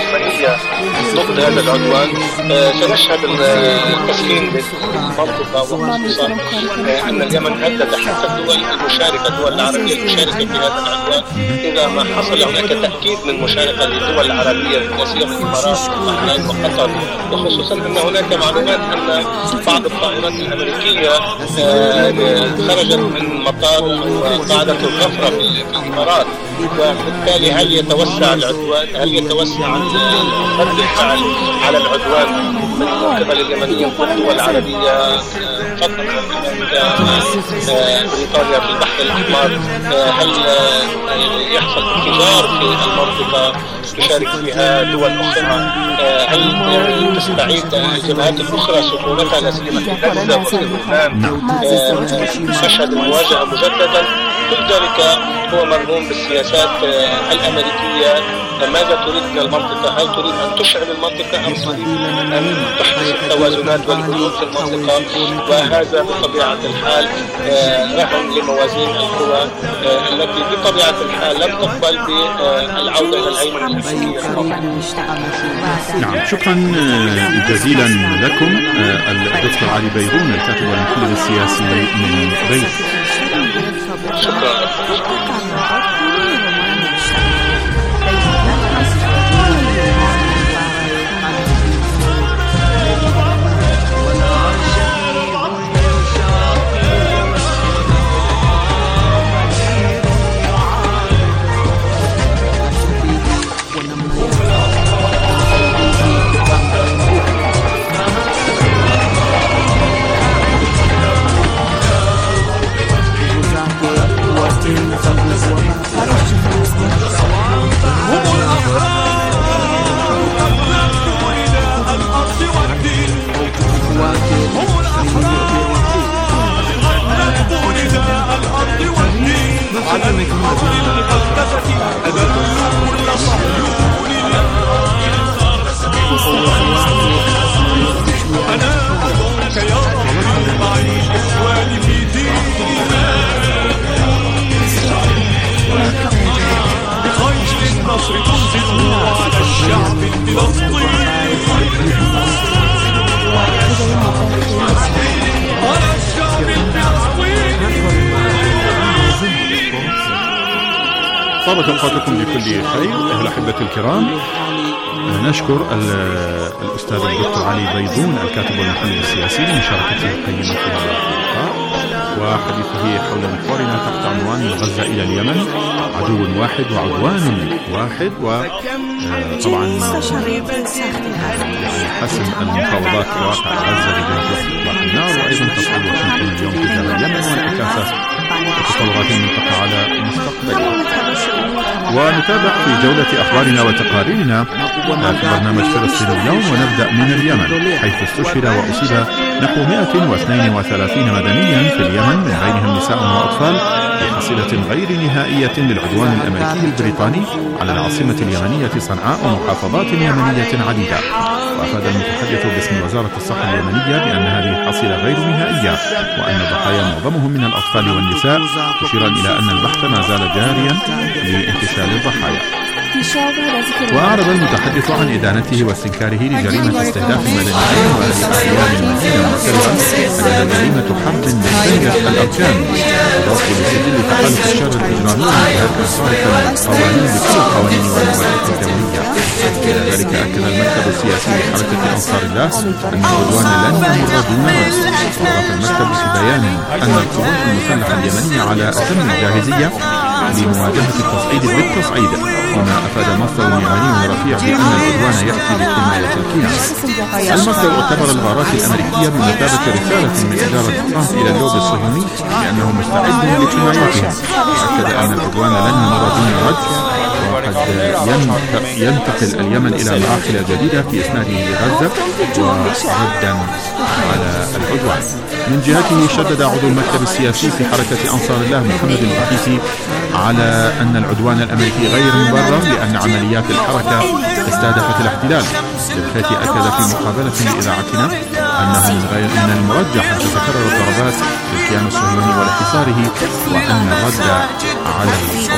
ضد هذا العدوان. سنشهد التسخين بالمنطقة، وخصوصا أن اليمن هدد حتى الدول المشاركة، الدول العربية المشاركة في هذا العدوان، إذا ما حصل هناك تأكيد من مشاركة للدول العربية لا سيما الإمارات والبحرين وقطر، وخصوصا أن هناك معلومات أن بعض الطائرات الأمريكية خرجت من مطار أو قاعدة الغفرة في الإمارات، وبالتالي هل يتوسع العدوان، هل يتوسع رد الفعل على العدوان من قبل اليمنيين والدول العربية، خاصة بريطانيا في البحر الأحمر؟ هل يحصل انفجار في المنطقة تشارك فيها دول أخرى؟ هل تستعيد الجبهات الأخرى سكونتها لا سيما في غزة وفي لبنان؟ تشهد المواجهة مجددا. كل ذلك هو مرهون بالسياسات الأمريكية. ماذا تريد من المنطقة؟ هل تريد أن تشعل المنطقة أم تريد أن تحدث التوازنات والهدوء في المنطقة؟ وهذا بطبيعة الحال رهن لموازين القوى التي بطبيعة الحال لم تقبل بالعودة إلى الهيمنة الأمريكية. نعم، شكرا جزيلا لكم الدكتور علي بيرون، الكاتب والمحلل السياسي من بيروت. شكرا. in the طابت أوقاتكم بكل خير. الأحبة الكرام، نشكر الأستاذ الدكتور علي بيضون الكاتب والمحلل السياسي لمشاركته القيمة في هذا اللقاء وحديثه حول محورنا تحت عنوان من غزة إلى اليمن، عدو واحد وعدوان واحد. وطبعا حسم المفاوضات لواقع غزة بجانب إطلاق النار، وأيضا تصعيد واشنطن اليوم تجاه اليمن وانعكاسات وتطورات المنطقة على مستقبلها. ونتابع في جولة أخبارنا وتقاريرنا في برنامج فلسطين اليوم، ونبدأ من اليمن حيث استشهد وأصيب نحو 132 مدنيا في اليمن، من بينهم نساء وأطفال، في حصيلة غير نهائية للعدوان الأمريكي البريطاني على العاصمة اليمنية صنعاء ومحافظات يمنية عديدة. وأفاد المتحدث باسم وزارة الصحة اليمنية بأن هذه الحصيلة غير نهائية، وأن الضحايا معظمهم من الأطفال والنساء، مشيرا إلى أن البحث ما زال جاريا لانتشال الضحايا. وأعرب المتحدث عن إدانته واستنكاره لجريمة استهداف المدنيين وأهل المدينة، معتبرا أنها جريمة حرب مزدوجة الأركان، وضرب لسجل تحالف الشر الإجرامي وانتهاك صارفا القوانين بكل القوانين والمبادئ الدولية. إلى ذلك أكد المكتب السياسي لحركة أنصار الله أن العدوان لن يمر دون رد. وأضاف المكتب في بيان أن القوات المسلحة اليمنية على أتم الجاهزية لمواجهة التصعيد بالتصعيد. وما أفاد مصدر يمني رفيع بأن العدوان يأتي بحماية الكيان. المصدر اعتبر الغارات الأمريكية بمثابة رسالة من إدارة ترامب إلى اللوب الصهيوني بأنه مستعد لحمايتها، وأكد أن العدوان لن يمر دون رد، وقد ينتقل اليمن إلى مراحل جديدة في إسناده لغزة وردا على العدوان. من جهته شدد عضو المكتب السياسي في حركة أنصار الله محمد البحيثي على أن العدوان الأمريكي غير مبرر، لأن عمليات الحركة استهدفت الاحتلال. البحيثي أكد في مقابلة لإذاعتنا أنه من المرجح أن تتكرر الضربات للكيان الصهيوني ولاحتصاره، وأن الرد على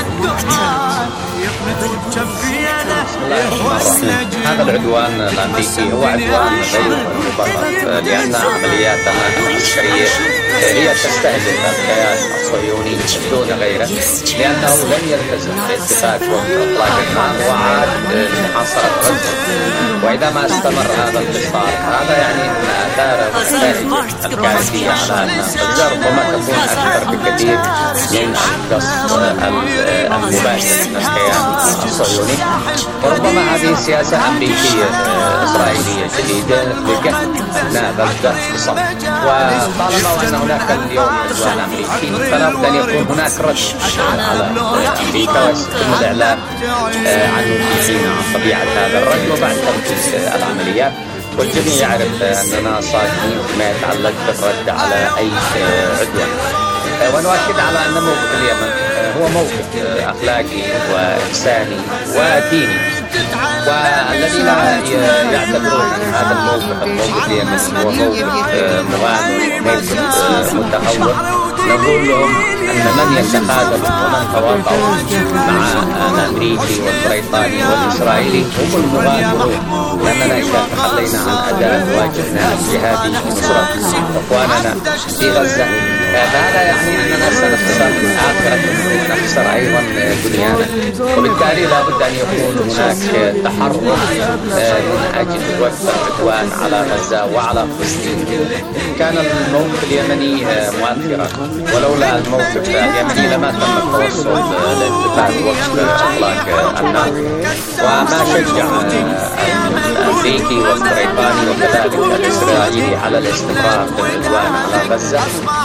هذا العدوان الأمريكي هو عدوان غير مبرر، لأن عملياتنا العسكرية هي تستهدف الكيان الصهيوني دون غيره، لأنه لم يلتزم باتفاق وقت إطلاق النار وعاد لمحاصرة غزة. وإذا ما استمر هذا الحصار، هذا يعني أن آثار النتائج الكارثية على أبناء غزة ربما تكون أكثر بكثير من القصف المباشر من الكيان الصهيوني. وربما هذه سياسة أمريكية إسرائيلية جديدة لقتل أبناء غزة بصمت. وطالما أن هناك اليوم عدوان أمريكي، فلا بد أن يكون هناك رد على أمريكا، ويتم الإعلان عن المسؤولين عن طبيعة هذا الرد وبعد تنفيذ العمليات. والجميع يعرف أننا صادقين فيما يتعلق بالرد على أي عدوان. ونؤكد على أن موقف اليمن هو موقف أخلاقي وإنساني وديني، والذين يعتبرون هذا الموقف اليمني هو موقف مغامر وموقف متهور، نقول لهم أن من يتقاتل ومن تواطؤوا مع الأمريكي والبريطاني والإسرائيلي هم المغامرون، لأننا إذا تخلينا عن أداء واجبنا الجهادي لنصرة إخواننا في غزة، فهذا يعني أننا سنخسر آخرة ونخسر أيضا دنيانا. وبالتالي لا بد أن يكون هناك تحرك من أجل وقف العدوان على غزة وعلى فلسطين. كان الموقف اليمني مؤثرا، ولولا الموقف اليمني لما تم التوصل لاتفاق وقف إطلاق النار. وما شجع الأمريكي والبريطاني وكذلك الإسرائيلي على الاستمرار بالعدوان على غزة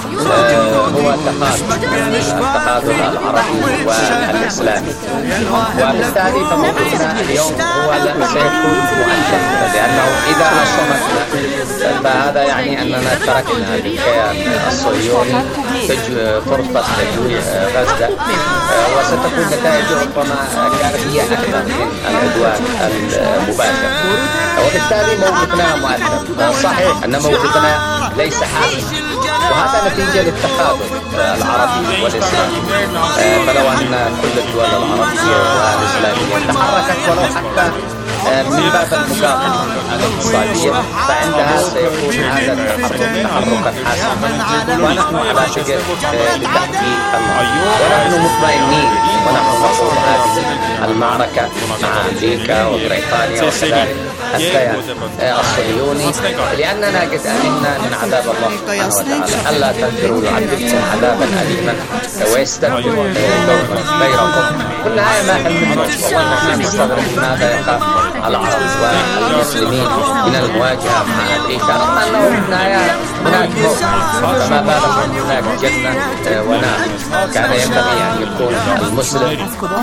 هو التخاذل العربي والإسلامي. وبالتالي فموقفنا اليوم هو سيكون مؤثر، لأنه إذا صمتنا فهذا يعني أننا تركنا للكيان الصهيوني فرصة تجويع غزة، وستكون نتائج ربما كارثية أكثر من العدوان المباشر. وبالتالي موقفنا مؤثر. صحيح أن موقفنا ليس حاسم، وهذا نتيجة للتخاذل العربي والإسلامي. فلو أن كل الدول العربية والإسلامية تحركت ولو حتى من باب المقاومة الاقتصادية، فعندها سيكون هذا تحركا حاسما، ونحن على شجر لتحقيق ونحن مطمئنين، ونحن نقود هذه المعركة مع أمريكا وبريطانيا وكذلك الكيان الصهيوني، لأننا قد آمنا من عذاب الله سبحانه وتعالى ألا تنفروا يعذبكم عذابا أليما ويستبدل قوما غيركم. كل هذا ما حلمنا، ونحن نستغرب ماذا يقع العرب والمسلمين من المواجهة مع أمريكا، رغم أنه في النهاية هناك موت، فما بالك هناك جنة ونار. كان ينبغي أن يكون المسلم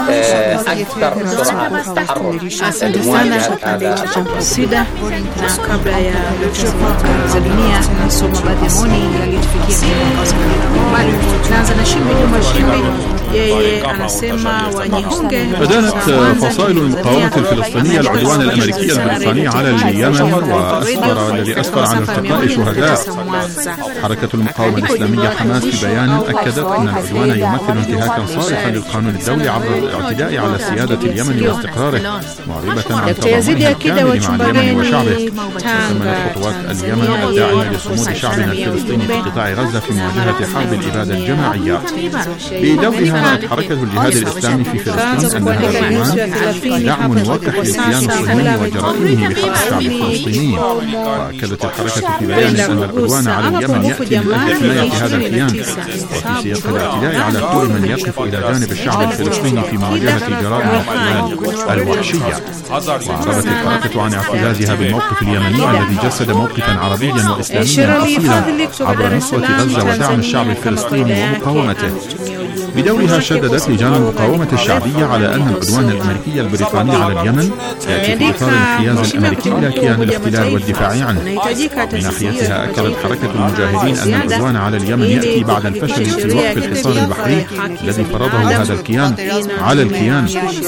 أكثر سرعة تحرك لمواجهة هذا. Sida na kabla ya za dunia nasoma baadhi ya maoni yaliyotufikia mbali. Tunaanza na Shimbi Juma Shimbi, yeye anasema Wanyihunge. بدأت فصائل المقاومة الفلسطينية العدوان الأمريكي البريطاني على اليمن، وأسفر الذي أسفر عن ارتقاء شهداء. حركة المقاومة الإسلامية حماس في بيان أكدت أن العدوان يمثل انتهاكا صارخا للقانون الدولي عبر الاعتداء على سيادة اليمن واستقراره، معربة عن تضامنها الكامل مع اليمن وشعبه. ثمنت خطوات اليمن الداعمة لصمود شعبنا الفلسطيني في قطاع غزة في مواجهة حرب الإبادة الجماعية. بدورها رأت حركة الجهاد الإسلامي في فلسطين أن هذا العدوان دعم موقح للكيان الصهيوني وجرائمه بحق الشعب الفلسطيني. وأكدت الحركة في بيان أن العدوان على اليمن يأتي من أجل حماية هذا الكيان، وفي سياق الاعتداء على كل من يقف إلى جانب الشعب الفلسطيني في مواجهة جرائم الاحتلال الوحشية. وأعربت الحركة عن اعتزازها بالموقف اليمني الذي جسد موقفا عربيا وإسلاميا أصيلا عبر نصرة غزة ودعم الشعب الفلسطيني ومقاومته. بدورها شددت لجان المقاومة الشعبية على أن العدوان الأمريكي البريطاني على اليمن يأتي في إطار الانحياز الأمريكي إلى كيان الاحتلال والدفاع عنه. من ناحيتها أكدت حركة المجاهدين أن العدوان على اليمن يأتي بعد الفشل في وقف الحصار البحري الذي فرضه هذا الكيان على الكيان،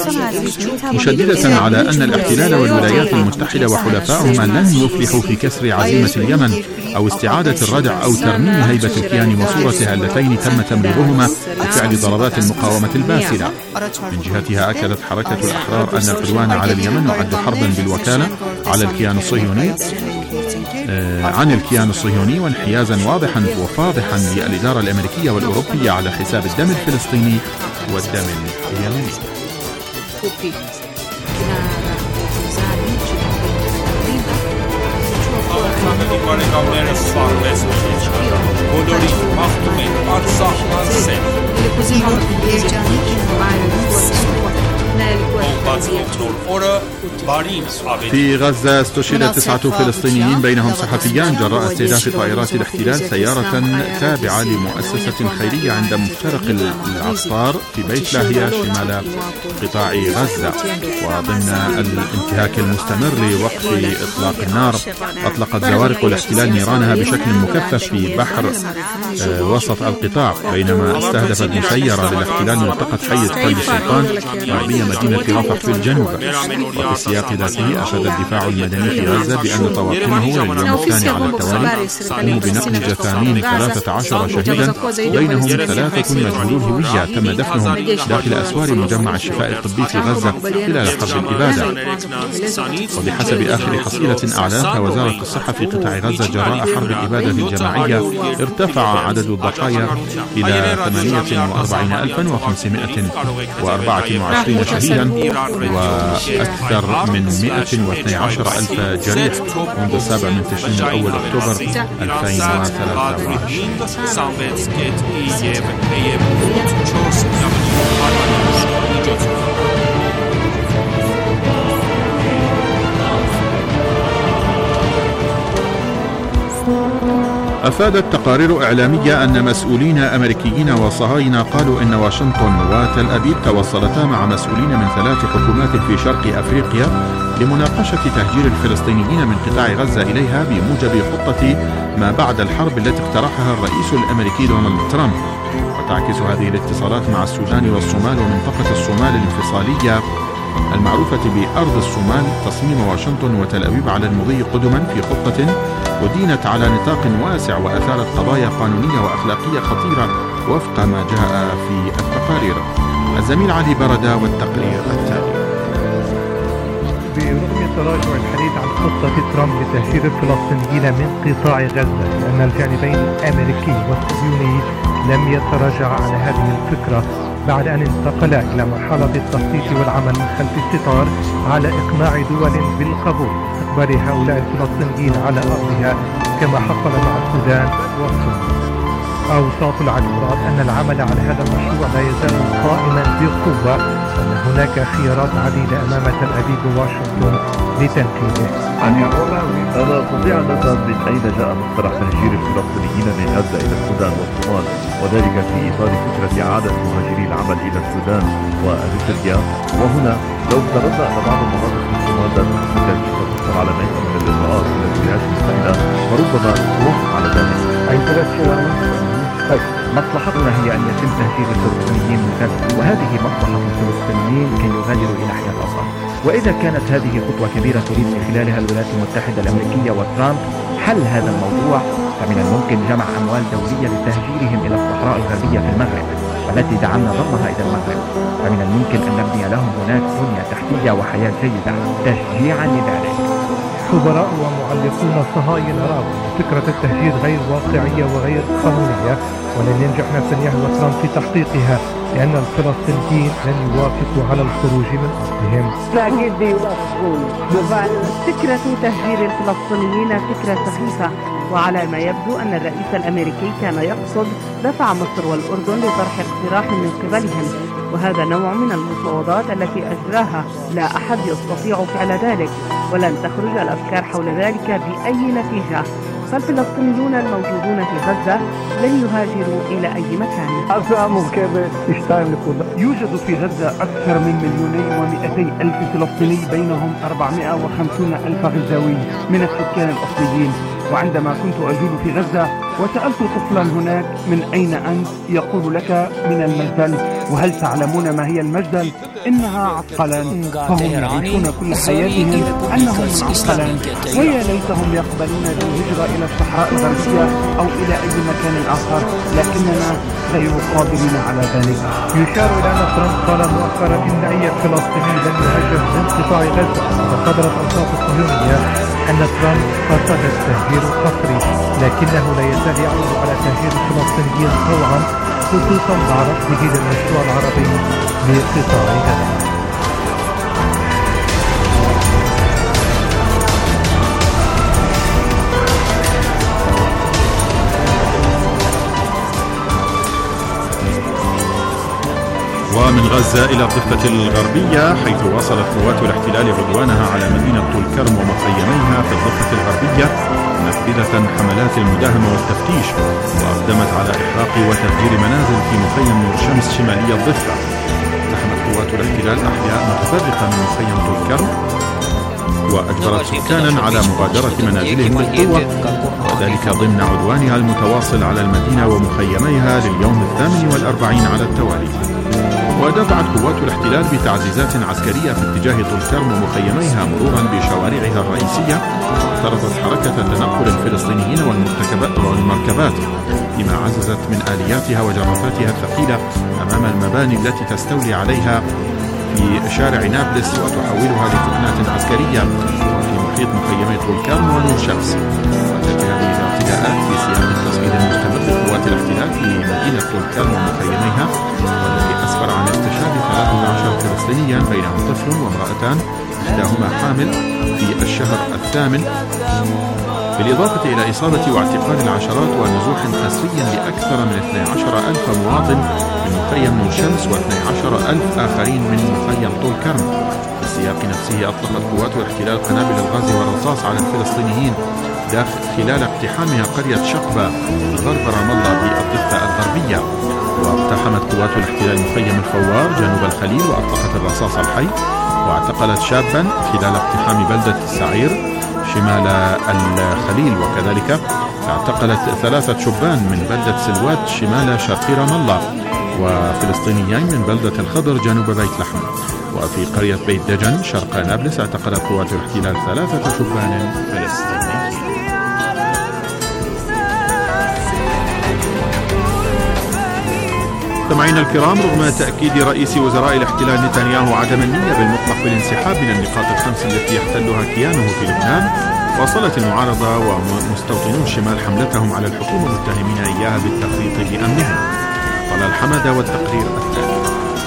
مشددة على أن الاحتلال والولايات المتحدة وحلفائهما لن يفلحوا في كسر عزيمة اليمن أو استعادة الردع أو ترميم هيبة الكيان وصورتها اللتين تم تمريرهما بفعل ضربات المقاومة الباسلة. من جهتها أكدت حركة الأحرار أن العدوان على اليمن يعد حربا بالوكالة على الكيان الصهيوني عن الكيان الصهيوني، وانحيازا واضحا وفاضحا للإدارة الأمريكية والأوروبية على حساب الدم الفلسطيني والدم اليمني. في غزة استشهد 9 فلسطينيين بينهم صحفيان جراء استهداف طائرات الاحتلال سيارة تابعة لمؤسسة خيرية عند مفترق العصار في بيت لاهيا شمال قطاع غزة. وضمن الانتهاك المستمر لوقف إطلاق النار، أطلقت زوارق الاحتلال نيرانها بشكل مكثف في بحر وسط القطاع، بينما استهدفت مسيرة للاحتلال منطقة حي طيب السلطان غربية مدينة رفح في الجنوب. وفي السياق ذاته أشاد الدفاع المدني في غزة بأن طواقمه لليوم الثاني على التوالي تقوم بنقل جثامين 13 شهيدا، بينهم 3 مجهولي الهوية تم دفنهم داخل أسوار مجمع الشفاء الطبي في غزة خلال حرب الإبادة. وبحسب آخر حصيلة أعلنتها وزارة الصحة في قطاع غزة جراء حرب الإبادة الجماعية، ارتفع عدد الضحايا إلى 48,524 شهيدا وأكثر من 112,000 جريح منذ 7 من تشرين الأول أكتوبر 2023. أفادت تقارير إعلامية أن مسؤولين أمريكيين وصهاينة قالوا إن واشنطن وتل أبيب توصلتا مع مسؤولين من 3 حكومات في شرق أفريقيا لمناقشة تهجير الفلسطينيين من قطاع غزة إليها بموجب خطة ما بعد الحرب التي اقترحها الرئيس الأمريكي دونالد ترامب. وتعكس هذه الاتصالات مع السودان والصومال ومنطقة الصومال الانفصالية المعروفة بأرض الصومال تصميم واشنطن وتل أبيب على المضي قدما في خطة ودينت على نطاق واسع وأثارت قضايا قانونية وأخلاقية خطيرة وفق ما جاء في التقارير. الزميل علي بردة والتقرير التالي. برغم تراجع الحديث عن خطة ترامب لتهجير الفلسطينيين من قطاع غزة، لأن الجانبين الأمريكي والصهيوني لم يتراجع عن هذه الفكرة بعد أن انتقلا إلى مرحلة التخطيط والعمل من خلف الستار على إقناع دول بالقبول باستقبال هؤلاء الفلسطينيين على أرضها كما حصل مع السودان والصومال. أوساط العشرات أن العمل على هذا المشروع لا يزال قائما بقوة، وأن هناك خيارات عديدة أمام تل أبيب وواشنطن لتنفيذه. أنا أستطيع أن أفهم من أين جاء مقترح تهجير الفلسطينيين من غزة إلى السودان والصومال، وذلك في إطار فكرة إعادة مهاجري العمل إلى السودان وأريتريا. وهنا لو افترضنا أن بعض المناطق في الصومال لا تقتصر على ما يكون من الإجراءات إلى الولايات المتحدة، فربما توافق على ذلك. مصلحتنا هي أن يتم تهجير الفلسطينيين من غزة، وهذه مصلحة الفلسطينيين كي يغادروا إلى حياة أفضل. وإذا كانت هذه خطوة كبيرة تريد من خلالها الولايات المتحدة الأمريكية وترامب حل هذا الموضوع، فمن الممكن جمع أموال دولية لتهجيرهم إلى الصحراء الغربية في المغرب والتي دعمنا ضمها إلى المغرب، فمن الممكن أن نبني لهم هناك بنية تحتية وحياة جيدة تشجيعا لذلك. خبراء ومعلقون صهاينة رأوا فكرة التهجير غير واقعية وغير قانونية، ولن ينجح نتنياهو وترامب في تحقيقها، لأن الفلسطينيين لن يوافقوا على الخروج من أرضهم. فكرة تهجير الفلسطينيين فكرة سخيفة، وعلى ما يبدو أن الرئيس الأمريكي كان يقصد دفع مصر والأردن لطرح اقتراح من قبلهم، وهذا نوع من المفاوضات التي أجراها لا أحد يستطيع فعل ذلك، ولن تخرج الأفكار حول ذلك بأي نتيجة. فالفلسطينيون الموجودون في غزة لن يهاجروا إلى أي مكان. يوجد في غزة أكثر من 2,200,000 فلسطيني، بينهم 450,000 غزاوي من السكان الأصليين. وعندما كنت أجول في غزة وسألت طفلا هناك من أين أنت؟ يقول لك من المجدل. وهل تعلمون ما هي المجدل؟ إنها عسقلان، فهم يعيشون كل حياتهم أنهم من عسقلان، ويا ليتهم يقبلون بالهجرة إلى الصحراء الغربية أو إلى أي مكان آخر، لكننا غير قادرين على ذلك. يشار إلى أن ترامب قال مؤخرا إن أي فلسطيني لن يهاجر من قطاع غزة، وقدرت الأوساط الصهيونية أن ترامب قصد التهجير القسري، لكنه لا يزال يعود على تهجير الفلسطينيين طوعا، خصوصا مع رفضه للمشروع العربي لقطاع غزة. ومن غزة إلى الضفة الغربية، حيث واصلت قوات الاحتلال عدوانها على مدينة طول كرم ومخيميها في الضفة الغربية منفذة حملات المداهمة والتفتيش، وأقدمت على إحراق وتفجير منازل في مخيم نور شمس شمالي الضفة. اقتحمت قوات الاحتلال أحياء متفرقة من مخيم طول كرم، وأجبرت سكانا على مغادرة منازلهم بالقوة، وذلك ضمن عدوانها المتواصل على المدينة ومخيميها لليوم 48 على التوالي. ودفعت قوات الاحتلال بتعزيزات عسكرية في اتجاه طول كرم ومخيميها مرورا بشوارعها الرئيسية، وافترضت حركة تنقل الفلسطينيين والمركبات، بما عززت من آلياتها وجرافاتها الثقيلة أمام المباني التي تستولي عليها في شارع نابلس وتحولها لفتنات عسكرية في محيط مخيمي طول كرم ونور شمس. وتأتي هذه الاعتداءات في سياق التصعيد المستمر لقوات الاحتلال في مدينة طول كرم ومخيميها، والذي أسفر عن اغتشاف 13 فلسطينيا بينهم طفل وامرأتان إحداهما حامل في الشهر الثامن، بالإضافة إلى إصابة واعتقال العشرات ونزوح قسري لأكثر من 12,000 مواطن من مخيم نور شمس و12,000 آخرين من مخيم طول كرم. في السياق نفسه أطلقت قوات الاحتلال قنابل الغاز والرصاص على الفلسطينيين خلال اقتحامها قرية شقبة غرب رام الله بالضفة الغربية. واقتحمت قوات الاحتلال مخيم الفوار جنوب الخليل وأطلقت الرصاص الحي، واعتقلت شابا خلال اقتحام بلدة السعير شمال الخليل، وكذلك اعتقلت 3 شبان من بلدة سلوات شمال شرق رام الله، وفلسطينيين من بلدة الخضر جنوب بيت لحم. وفي قرية بيت دجن شرق نابلس اعتقلت قوات الاحتلال 3 شبان فلسطينيين. مستمعينا الكرام، رغم تأكيد رئيس وزراء الاحتلال نتنياهو عدم النية بالمطلق بالانسحاب من النقاط الخمس التي يحتلها كيانه في لبنان، واصلت المعارضة ومستوطنو الشمال حملتهم على الحكومة متهمين إياها بالتفريط بأمنهم. طلال حمادة والتقرير الثاني.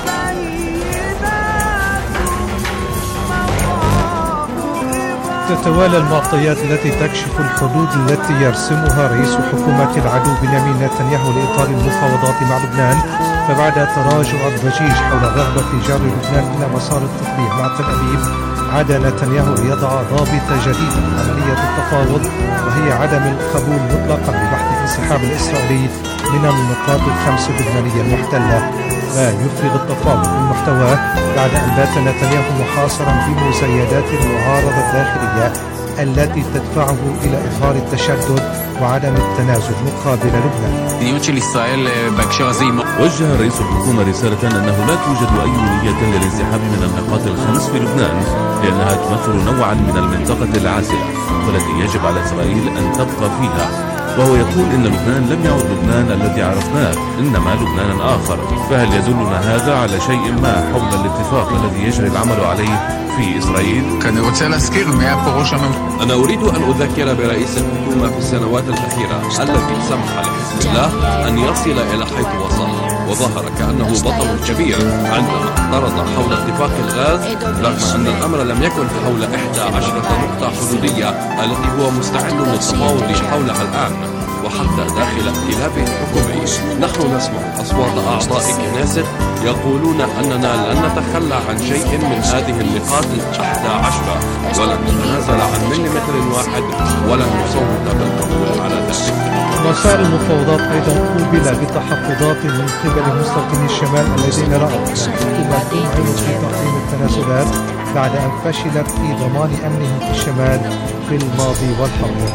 تتوالى المعطيات التي تكشف الحدود التي يرسمها رئيس حكومة العدو بنيامين نتنياهو لإطار المفاوضات مع لبنان، فبعد تراجع الضجيج حول الرغبة في جر لبنان إلى مسار التطبيع مع تل أبيب، عاد نتنياهو ليضع ضابط جديد لعملية التفاوض، وهي عدم القبول مطلقا ببحث الانسحاب الإسرائيلي من النقاط الخمس اللبنانية المحتلة، ويفرغ التفاوض من محتواه بعد أن بات نتنياهو محاصرا بمزايدات المعارضة الداخلية التي تدفعه إلى إظهار التشدد وعدم التنازل مقابل لبنان. وجه رئيس الحكومة رسالة أنه لا توجد أي نية للانسحاب من النقاط الخمس في لبنان، لأنها تمثل نوعا من المنطقة العازلة والتي يجب على إسرائيل أن تبقى فيها. وهو يقول إن لبنان لم يعد لبنان الذي عرفناه، إنما لبنانا آخر. فهل يدلنا هذا على شيء ما حول الاتفاق الذي يجري العمل عليه في إسرائيل؟ أنا أريد أن أذكر برئيس الحكومة في السنوات الأخيرة التي سمح لحزب الله أن يصل إلى حيث وصل، وظهر كأنه بطل كبير عندما اعترض حول اتفاق الغاز، رغم أن الأمر لم يكن حول 11 نقطة حدودية التي هو مستعد للتفاوض حولها الآن. وحتى داخل ائتلافه الحكومي نحن نسمع أصوات أعضاء كنيست يقولون أننا لن نتخلى عن شيء من هذه النقاط 11 ولن نتنازل عن مليمتر واحد ولن نصوت بالقبول على ذلك. مسار المفاوضات أيضا قوبل بتحفظات من قبل مستوطني الشمال الذين رأوا أن الحكومة تمعن في تقديم التنازلات بعد أن فشلت في ضمان أمنهم في الشمال في الماضي والحاضر.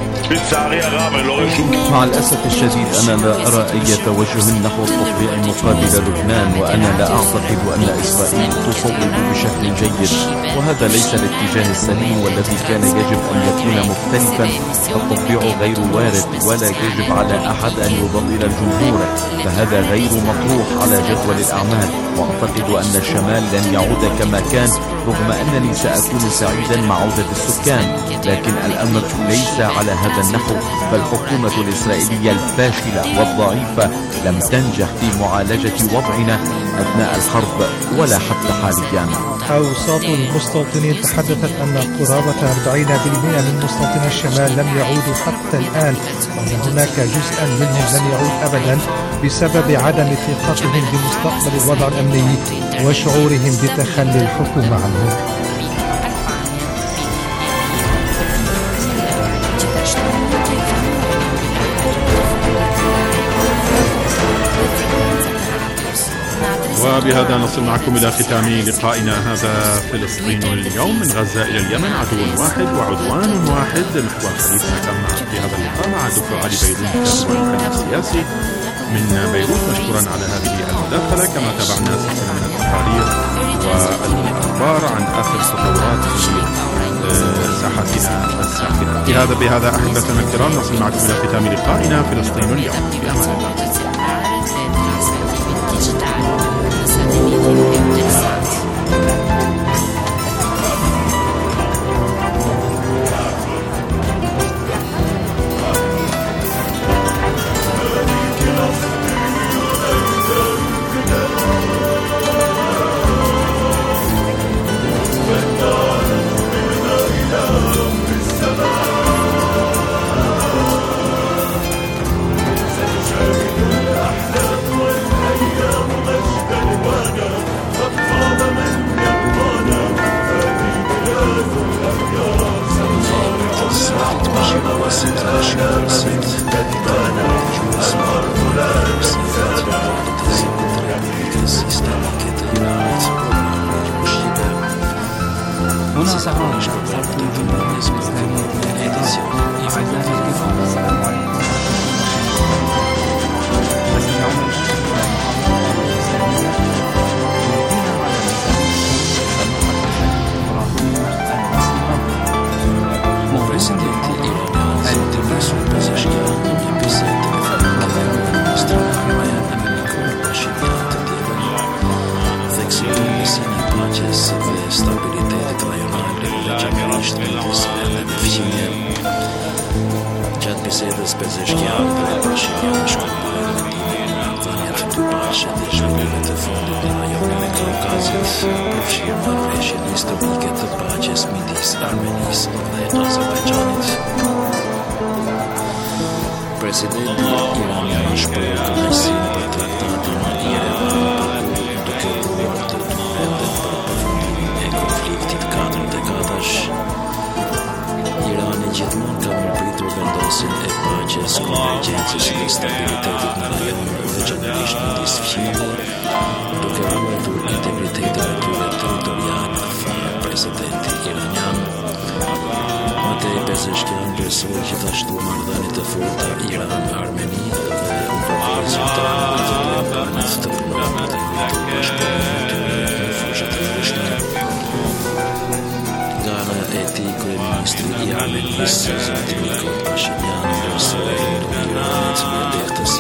مع الأسف الشديد أنا لا أرى أي توجه نحو التطبيع مقابل لبنان، وأنا لا أعتقد أن إسرائيل تصوب بشكل جيد، وهذا ليس الاتجاه السليم والذي كان يجب أن يكون مختلفا. التطبيع غير وارد ولا يجب على أحد أن يضلل الجمهور، فهذا غير مطروح على جدول الأعمال. وأعتقد أن الشمال لن يعود كما كان، رغم أنني سأكون سعيدا مع عودة السكان، لكن الأمر ليس على هذا النحو. فالحكومة الإسرائيلية الفاشلة والضعيفة لم تنجح في معالجة وضعنا أثناء الحرب ولا حتى حاليا. أوساط المستوطنين تحدثت أن قرابة 40% من مستوطني الشمال لم يعودوا حتى الآن، وأن هناك جزءا منهم لن يعود أبدا بسبب عدم ثقتهم بمستقبل الوضع الأمني وشعورهم بتخلي الحكومة عنه. وبهذا نصل معكم إلى ختام لقائنا هذا. فلسطين اليوم، من غزة إلى اليمن، عدو واحد وعدوان واحد. محور حديثنا كان في هذا اللقاء مع الدكتور علي بيروت، كاتب والمحلل السياسي من بيروت، مشكورا على هذه المداخلة. كما تابعنا سلسلة من التقارير والأخبار عن آخر التطورات في ساحتنا الساخنة. بهذا أحبتنا الكرام نصل معكم إلى ختام لقائنا. فلسطين اليوم، في أمان الله. Presidente Iran يبث التلفزيون بإصدار حماية من كل النشريات të paqe dhe zhvillimit të fundit në rajonin e Kaukazit, përfshirë marrëveshjen historike të paqes midis Armenisë dhe Azerbajxhanit. Presidenti iranian shpreh kënaqësinë për traktatin në Yerevan, duke urdhëruar të vendet për përfundimin e konfliktit 4 dekadash. Irani gjithmonë ka mirëpritur vendosjen e paqes, konvergjencës dhe stabilitetit në rajon, veçanërisht midis fqinjve, duke ruajtur integritetin e tyre territorial, tha presidenti iranian. Matej Pezeshkian besoi gjithashtu marrëdhënie të forta